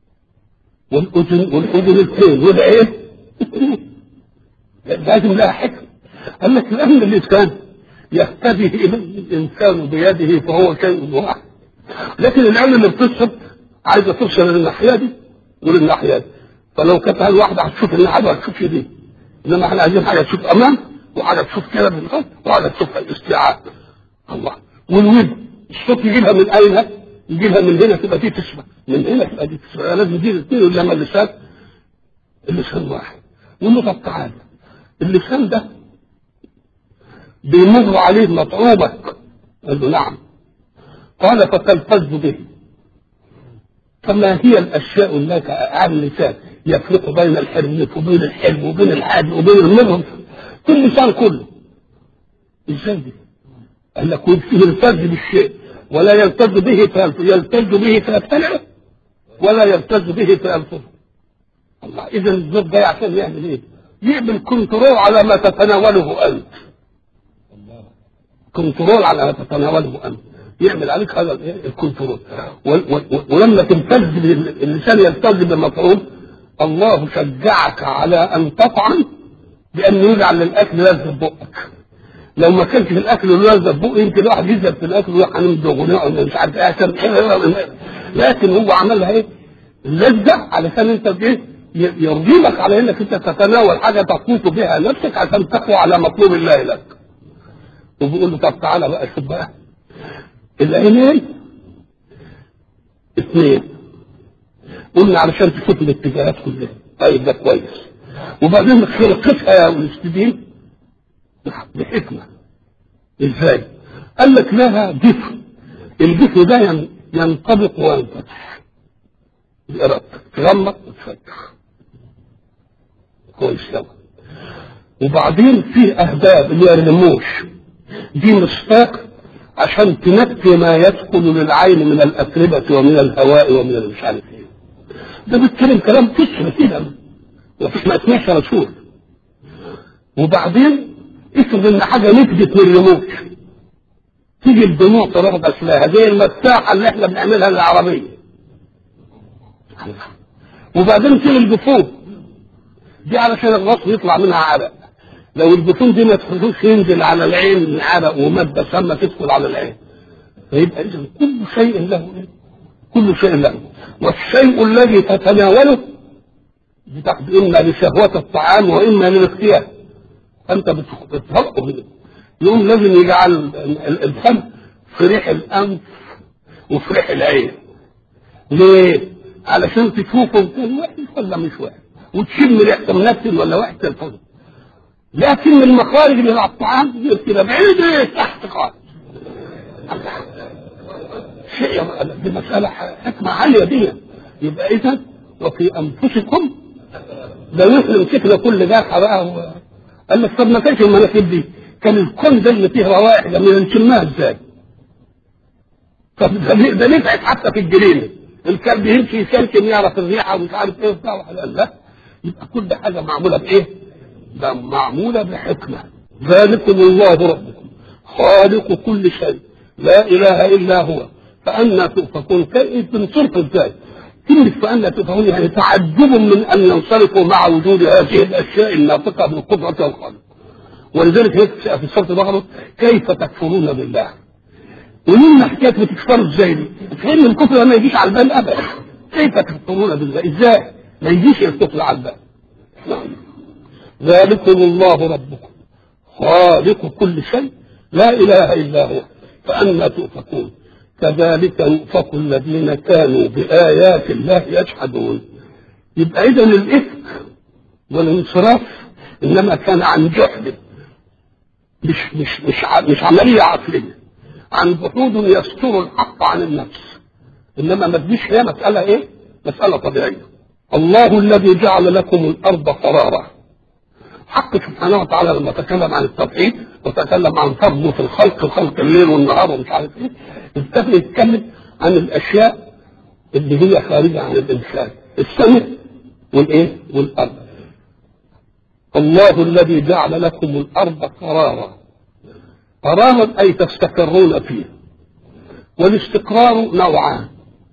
والاذن اثنين والعين اثنين. لازم لها حكمه. قال لك لان اللسان يهتدي اليه الانسان بيده فهو شيء واحد، لكن العين اللي بتبصر عايزه تبصر للناحيه دي وللناحيه دي. فلو كانت الواحده هتشوف الناحيه دي هتشوف دي، انما احنا عايزين حاجه تشوف امام وحاجه تشوف كده من خلف وحاجه تشوف الاستيعاب. الله. والودن الصوت يجيبها من اين؟ يجيبها من هنا تبقى دي تسمع، من هنا تبقى دي تسمع. لازم دي الاثنين، انما اللسان واحد. يقول له طب تعالى اللسان ده بيمر عليه مطعومك. قال له نعم. قال فتلفظ به. فما هي الاشياء التي على اللسان يفرق بين الحرية وبين الحلم وبين الحاج وبين المرض في اللسان كله؟ ازاي دي؟ قال لك يلتز بالشيء ولا يلتز به يلتز به فيبتلعه ولا يلتز به فيلفظه. الله. اذا الزوج ده عشان يعمل ايه؟ يعمل كنترول على ما تتناوله انت. كنترول على ما تتناوله انت، يعمل عليك هذا الكنترول. ولما تمتز اللسان يلتز بالمطعوم، الله شجعك على ان تطعم بان يجعل للاكل لذة بقك. لو ما كانش في الاكل لذة بقه يمكن واحد يزهد في الاكل ويروح هنمضغ ونقعد مش عارف ايه عشان لكن هو عملها ايه؟ لذة علشان انت ايه؟ يرغبك على انك انت تتناول حاجه تفوت بها نفسك عشان تقوى على مطلوب الله لك. وبيقول له طب تعالى بقى شوف بقى العينين اثنين قلنا علشان تشوف الاتجاهات كلها. طيب ده كويس. وبعدين خلقتها يا الاستدين بحكمه. ازاي؟ قال لك لها جفن، الجفن ده ينطبق وينفتح بإرادتك، تغمض وتفتح كويس قوي. وبعدين فيه اهداب اللي هي الرموش دي مصفاق عشان تنقي ما يدخل للعين من الاتربه ومن الهواء ومن مش عارف ايه. ده بيتكلم كلام كسر كده ومفيش ما اسمعش رسول. وبعدين افرض ان حاجه نفدت من الرموش تيجي الدموع تروح غسلاها زي المساحه اللي احنا بنعملها للعربيه. وبعدين تيجي الجفون دي علشان الغصب يطلع منها عرق. لو الجفون دي ما تخلوش ينزل على العين عرق وماده سامه تدخل على العين. فيبقى اذا كل شيء له كل شيء له. والشيء الذي تتناوله بتاخد اما لشهوه الطعام واما للاختيار. انت بتخلقه منه. يوم لازم يجعل الفم في ريح الانف وفي ريح العين. ليه؟ علشان تشوفه كان وحش ولا مش وحش وتشم ريحه منتن ولا وحش الفم. لكن المخارج اللي على الطعام كده بعيد تحت خالص. شيء دي مساله حكمه عاليه دي. يبقى اذا وفي انفسكم لو يحلم كده كل جاحه بقى قال لك طب ما كانش المناخير دي كان الكون ده اللي فيه روائح لما نشمها ازاي؟ طب ده نفعت حتى في الجنينه الكلب يمشي يسلكم يعرف الريحه ومش عارف ايه وبتاع. لا يبقى كل حاجه معموله بايه؟ ده معموله بحكمه. ذلكم الله ربكم خالق كل شيء لا اله الا هو فأنا تؤفكون. كيف بنصرف ازاي؟ كلمة فأنا تؤفكون يعني تعجب من أن ينصرفوا مع وجود هذه الأشياء الناطقة بالقدرة والخلق. ولذلك هيك في سورة البقرة كيف تكفرون بالله. ولما حكاية بتكفروا ازاي دي؟ فإن الكفر ما يجيش على البال أبدا. كيف تكفرون بالله؟ ازاي؟ ما يجيش الكفر على البال. ذلكم الله ربكم خالق كل شيء لا إله إلا هو فأنا تؤفكون. كذلك يؤفك الذين كانوا بآيات الله يجحدون. يبقى إذن الإفك والانصراف إنما كان عن جحد مش عملية عقلية، عن جحود يستر الحق عن النفس. إنما ما تجيش هي مسألة إيه؟ مسألة طبيعية. الله الذي جعل لكم الأرض قرارا. حق سبحانه وتعالى لما تكلم عن التوحيد وتكلم عن فضله في الخلق خلق الليل والنهار ومش عارف ايه ابتدى يتكلم عن الاشياء اللي هي خارجه عن الانسان السماء والايه والارض. الله الذي جعل لكم الارض قرارا. قرارا اي تستقرون فيه. والاستقرار نوعان: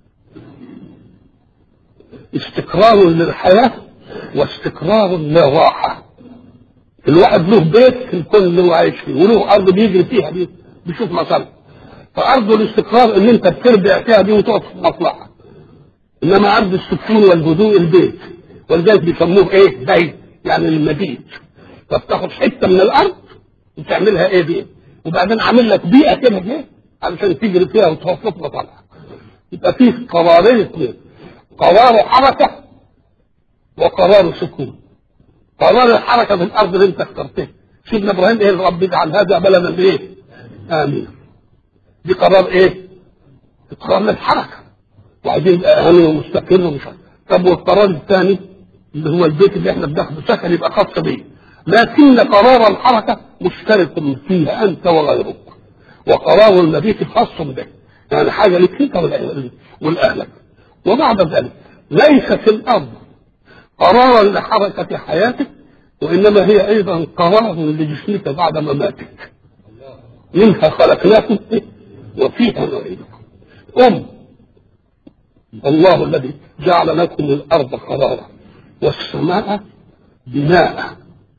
استقرار للحياه واستقرار للراحه. الواحد له بيت في الكون اللي هو عايش فيه وله ارض بيجري فيها بيشوف مصالح. فارض الاستقرار ان انت بتربع فيها دي وتقعد في مصلحه. انما ارض السكون والهدوء البيت. ولذلك بيسموه ايه؟ بيت يعني المبيت. فبتاخد حته من الارض وتعملها ايه بيت وبعدين عامل لك بيئه كده ايه علشان تجري فيها وتوقف مصالح. يبقى فيه قرارين اثنين: قرار حركه وقرار سكون. قرار الحركه في الارض اللي انت اخترتها. سيدنا ابراهيم ايه؟ رب اجعل هذا بلدا بايه؟ امين. دي قرار ايه؟ قرار للحركه وعايزين يبقى امن ومستقر ومش عارف. طب والقرار الثاني اللي هو البيت اللي احنا بناخده سكن يبقى خاص بيه. لكن قرار الحركه مشترك فيها انت وغيرك. وقرار المبيت خاص به. يعني حاجه لك انت والاهلك. وبعد ذلك ليس في الارض قرارا لحركة حياتك وإنما هي أيضا قرار لجسمك بعد مماتك. منها خلقناكم وفيها نعيدكم. الله الذي جعل لكم الأرض قرارا والسماء بناء.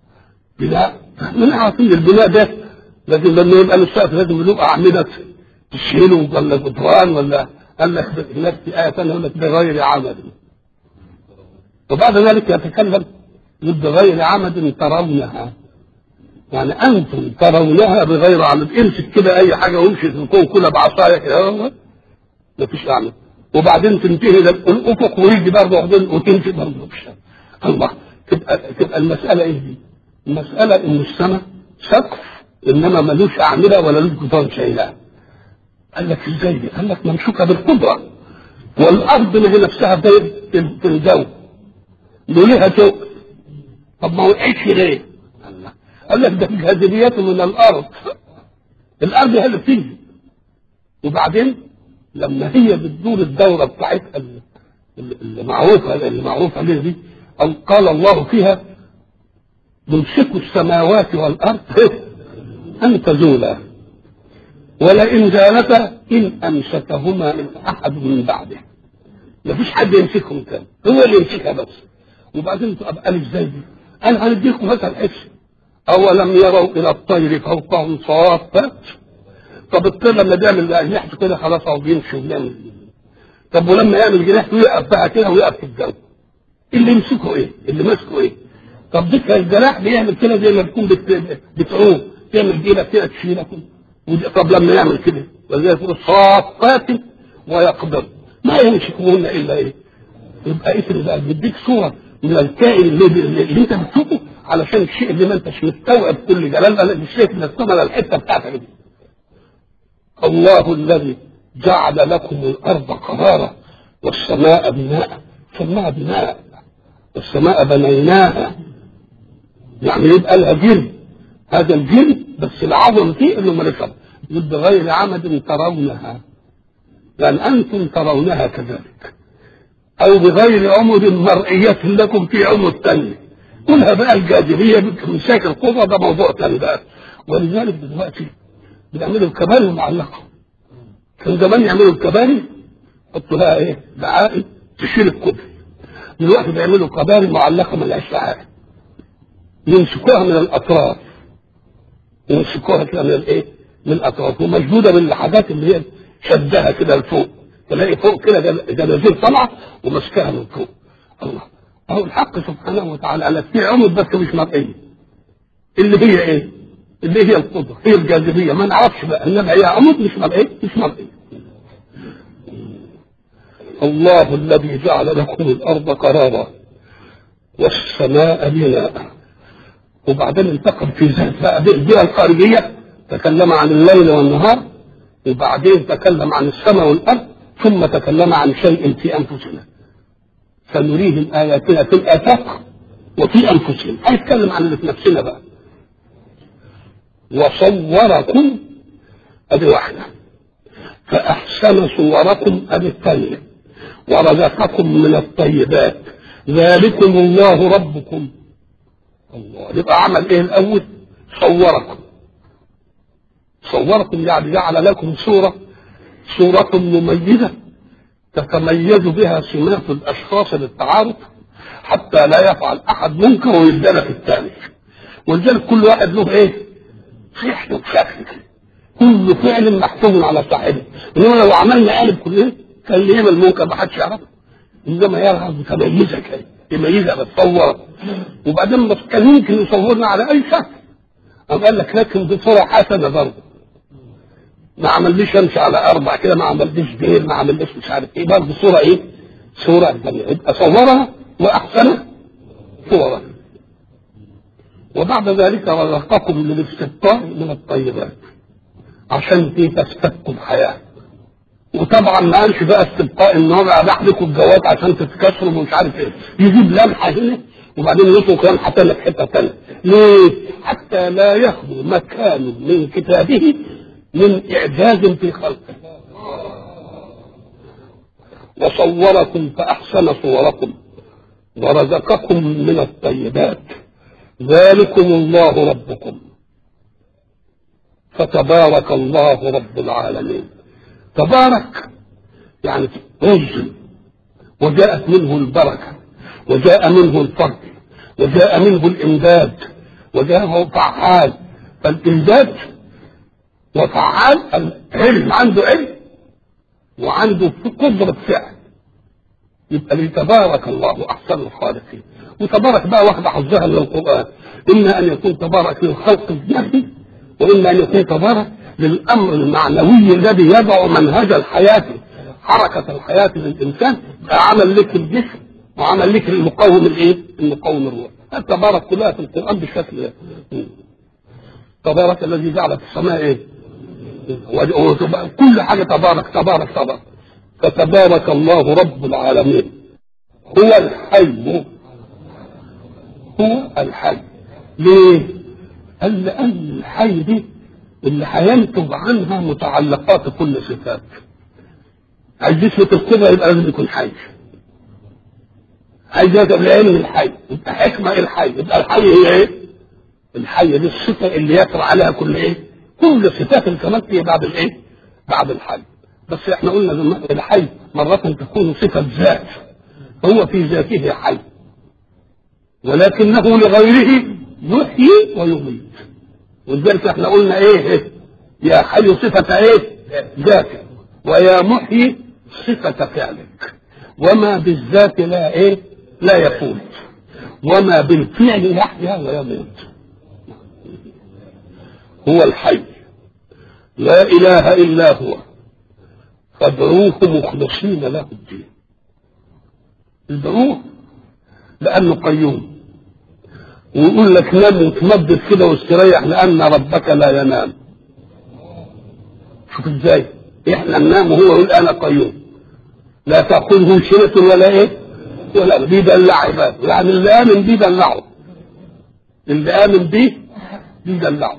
من عارفين البناء ده لازم لما يبقى السقف لازم له أعمدة تشيله ولا جدران ولا قال لك هناك في آية ثانية يقول لك بغير عمد، وبعد ذلك يتكلم بغير عمد ترونها، يعني أنتم ترونها بغير عمد. امسك كده أي حاجة وامشي في الكون كلها بعصاية كده مفيش عمد، وبعدين تنتهي للأفق ويجي برضه وتمشي برضه في الشمس. الله، تبقى المسألة إيه دي؟ المسألة إن السماء سقف إنما ملوش أعمدة ولا له جدران شايلها. قال لك إزاي دي؟ قال لك ممسوكة بالقدرة، والأرض اللي هي نفسها في الجو لها جو. طب ما وقعتش ليه؟ الله، قال لك ده الجاذبيات من الأرض، الأرض هي اللي بتيجي، وبعدين لما هي بتدور الدورة بتاعتها اللي معروفة ليه دي، قال الله فيها يمسك السماوات والأرض أن تزولا ولئن زالتا إن أمسكهما أحد من بعده. مفيش حد يمسكهم تاني، هو اللي يمسكها بس. وبعدين قال ازاي دي؟ أنا هنديكم مثل حس، أولم يروا إلى الطير فوقهم صافات. طب الطير لما بيعمل أجنحته كده خلاص هو بيمشي وبيعمل. طب ولما يعمل جناحته ويقف بقى كده ويقف في الجو، اللي يمسكه إيه؟ اللي ماسكه إيه؟ طب ديك الجناح بيعمل كده زي ما تكون بتعوم، تعمل ايدك كده تشيلك. طب لما يعمل كده وزي يقول صافات ويقبض ما يمسكهن الا ايه؟ يبقى اسم بقى بيديك صوره من الكائن اللي انت بتشوفه علشان الشيء اللي ما انتش مستوعب كل جلال الشيء من السماء الحته بتاعتك دي. الله الذي جعل لكم الارض قرارا والسماء بناء، سماها بناء، والسماء بنيناها، يعني يبقى لها جن. هذا الجن بس العظم فيه انه مركب بغير عمد ترونها، يعني انتم ترونها كذلك، او بغير عمد مرئية لكم في عمد ثاني. كلها بقى الجاذبية بمساك القوة، ده موضوع ثاني بقى. ولذلك دلوقتي بيعملوا الكباري المعلقة. كان زمان يعملوا الكباري يحطوا لها ايه؟ دعائم تشيل الكوبري. دلوقتي بيعملوا كباري معلقة ملهاش دعائم، يمسكوها من الاطراف، يمسكوها كده من الايه؟ من الاطراف، ومشدوده بالحاجات اللي هي شدها كده لفوق، تلاقي فوق كده جنازير طالعه ومسكها من فوق. الله، اهو الحق سبحانه وتعالى على في عمد بس مش مرئيه، اللي هي ايه؟ اللي هي القدره، هي الجاذبيه، ما نعرفش بقى انما هي عمد مش مرئيه، مش مرئيه. الله الذي جعل لكم الارض قرارا والسماء بناء. وبعدين انتقل في ذات بقى الجهه الخارجيه، تكلم عن الليل والنهار، وبعدين تكلم عن السماء والارض، ثم تكلم عن شيء في انفسنا سنريهم اياتنا في الافاق وفي انفسهم. هيتكلم عن اللي في نفسنا بقى. وصوركم ادي واحده، فاحسن صوركم ادي الثانيه، ورزقكم من الطيبات ذلكم الله ربكم. الله، يبقى عمل ايه الاول؟ صوركم يعني جعل لكم صورة مميزة تتميز بها سمات الاشخاص للتعارف، حتى لا يفعل احد منكر ويبدل في الثاني. ولذلك كل واحد له ايه؟ صحته بشكل، كل فعل محكوم على صاحبه. انما لو عملنا قالب كلنا كان اللي يعمل منكر ما حدش يعرفه، انما يرغب تميزك كده يميزها بتصور. وبعدين ما كان يمكن يصورنا على اي شكل، قال لك لكن بصوره حسنه برضه، ما عملليش امشي على اربع كده، ما عملليش دير، ما عملليش مش عارف ايه، برضه صوره ايه؟ صوره جميله. يبقى صورها واحسن صورها. وبعد ذلك رزقكم للاستبقاء من الطيبات عشان تستبقوا الحياه. وطبعا ما قالش بقى استبقاء النار اباح الجوات عشان تتكسروا ومش عارف ايه، يجيب لمحه هنا وبعدين يترك لمحه ثانيه في حته ثانيه. ليه؟ حتى لا يخلو مكان من كتابه من اعجاز في خلقه. وصوركم فاحسن صوركم ورزقكم من الطيبات ذلكم الله ربكم فتبارك الله رب العالمين. تبارك يعني رز، وجاءت منه البركة، وجاء منه الفضل، وجاء منه الإمداد، وجاء فعال. فالإمداد وفعال، العلم عنده علم وعنده قدرة فعل، يبقى لتبارك الله أحسن الخالقين. وتبارك بقى واخد حظها من القرآن، إما أن يكون تبارك للخلق الذاتي، وإما أن يكون تبارك للأمر المعنوي الذي يضع منهج الحياة، حركة الحياة للإنسان. عمل لك الجسم وعمل لك المقاوم الإيه؟ المقاوم الروح. التبارك كلها في القرآن بالشكل ده. تبارك الذي جعل في السماء إيه؟ كل حاجة تبارك تبارك تبارك. فتبارك الله رب العالمين هو الحي. هو الحي ليه؟ قال لأن الحي دي اللي هينتج عنها متعلقات كل صفات. عايز يثبت القدرة يبقى لازم يكون حي. عايز يثبت العلم الحي يبقى حكمة الحي. يبقى الحي هي ايه؟ الحي دي الصفة اللي يطرأ عليها كل ايه؟ كل صفات الكمال هي بعد الايه؟ بعد الحي. بس احنا قلنا الحي مرة تكون صفة ذات، هو في ذاته حي، ولكنه لغيره يحيي ويميت. ولذلك احنا قلنا ايه؟ يا حي صفة ايه؟ ذاتك، ويا محيي صفة فعلك. وما بالذات لا ايه؟ لا يفوت، وما بالفعل يحيا ويموت. هو الحي لا اله الا هو فادعوه مخلصين له الدين. ادعوه لانه قيوم، ويقول لك نام وتمدد كده واستريح لان ربك لا ينام. شوف ازاي احنا ننام وهو يقول انا قيوم، لا تاخذه سنه ولا ايه ولا بيدلع عباده. يعني اللي امن بيه دلعه، اللي امن بيه بيدلعه.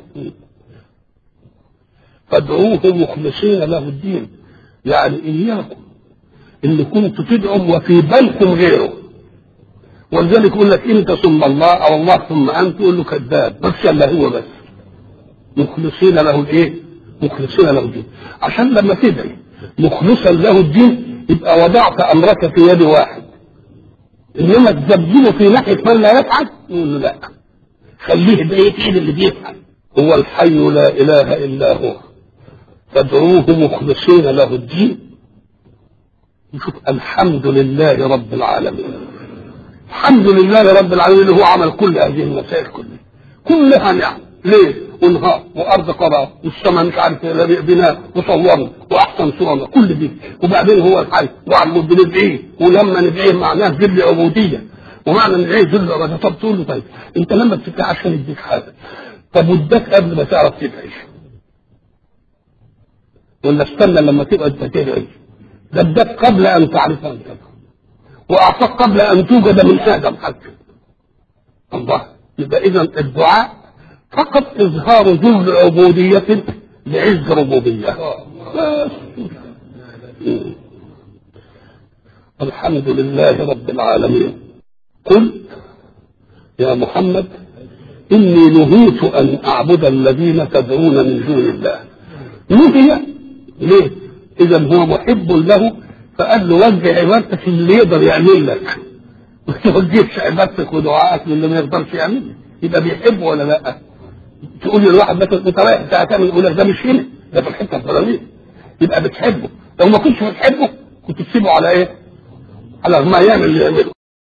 فادعوه مخلصين له الدين، يعني اياكم اللي كنتوا تدعوا وفي بالكم غيره. ولذلك يقول لك انت ثم الله او الله ثم انت، تقول له كذاب، بس الا هو بس. مخلصين له الايه؟ مخلصين له الدين. عشان لما تدعي مخلصا له الدين يبقى وضعت امرك في يد واحد، انما تذبذبه في ناحيه من لا يفعل يقول له لا، خليه بايه ايد اللي بيفعل. هو الحي لا اله الا هو فادعوه مخلصين له الدين. نشوف الحمد لله رب العالمين. الحمد لله رب العالمين اللي هو عمل كل هذه المسائل كلها نعم. ليه؟ وانهار وارض قرار والسماء مش عارف بناء وصورنا واحسن صورنا كل دي. وبعدين هو الحي وعمود بندعيه، ولما ندعيه معناه ذل عبوديه، ومعنى ندعيه ذل عبوديه. طب تقول له طيب انت لما بتدعي عشان يديك حاجه، طب وداك قبل ما تعرف تدعي ولا استنى لما تبقى انت تدعي؟ ده اداك قبل ان تعرف ان تدعي، واعطاك قبل ان توجد من ادم حتى. الله. يبقى اذا الدعاء فقط اظهار ذل عبوديه لعز ربوبيه. الحمد لله رب العالمين. قل يا محمد اني نهيت ان اعبد الذين تدعون من دون الله. نهي ليه؟ اذا هو محب له فقال له وجه عبادتك اللي يقدر يعمل لك، ما توجهش عبادتك ودعائك للي ما يقدرش يعمل. يبقى بيحبه ولا لا؟ تقول للواحد مثلا انت رايح تعمل، يقول لك ده مش هنا، ده في الحته الفلانيه، يبقى بتحبه. لو ما كنتش بتحبه كنت تسيبه على ايه؟ على ما يعمل اللي يعمله.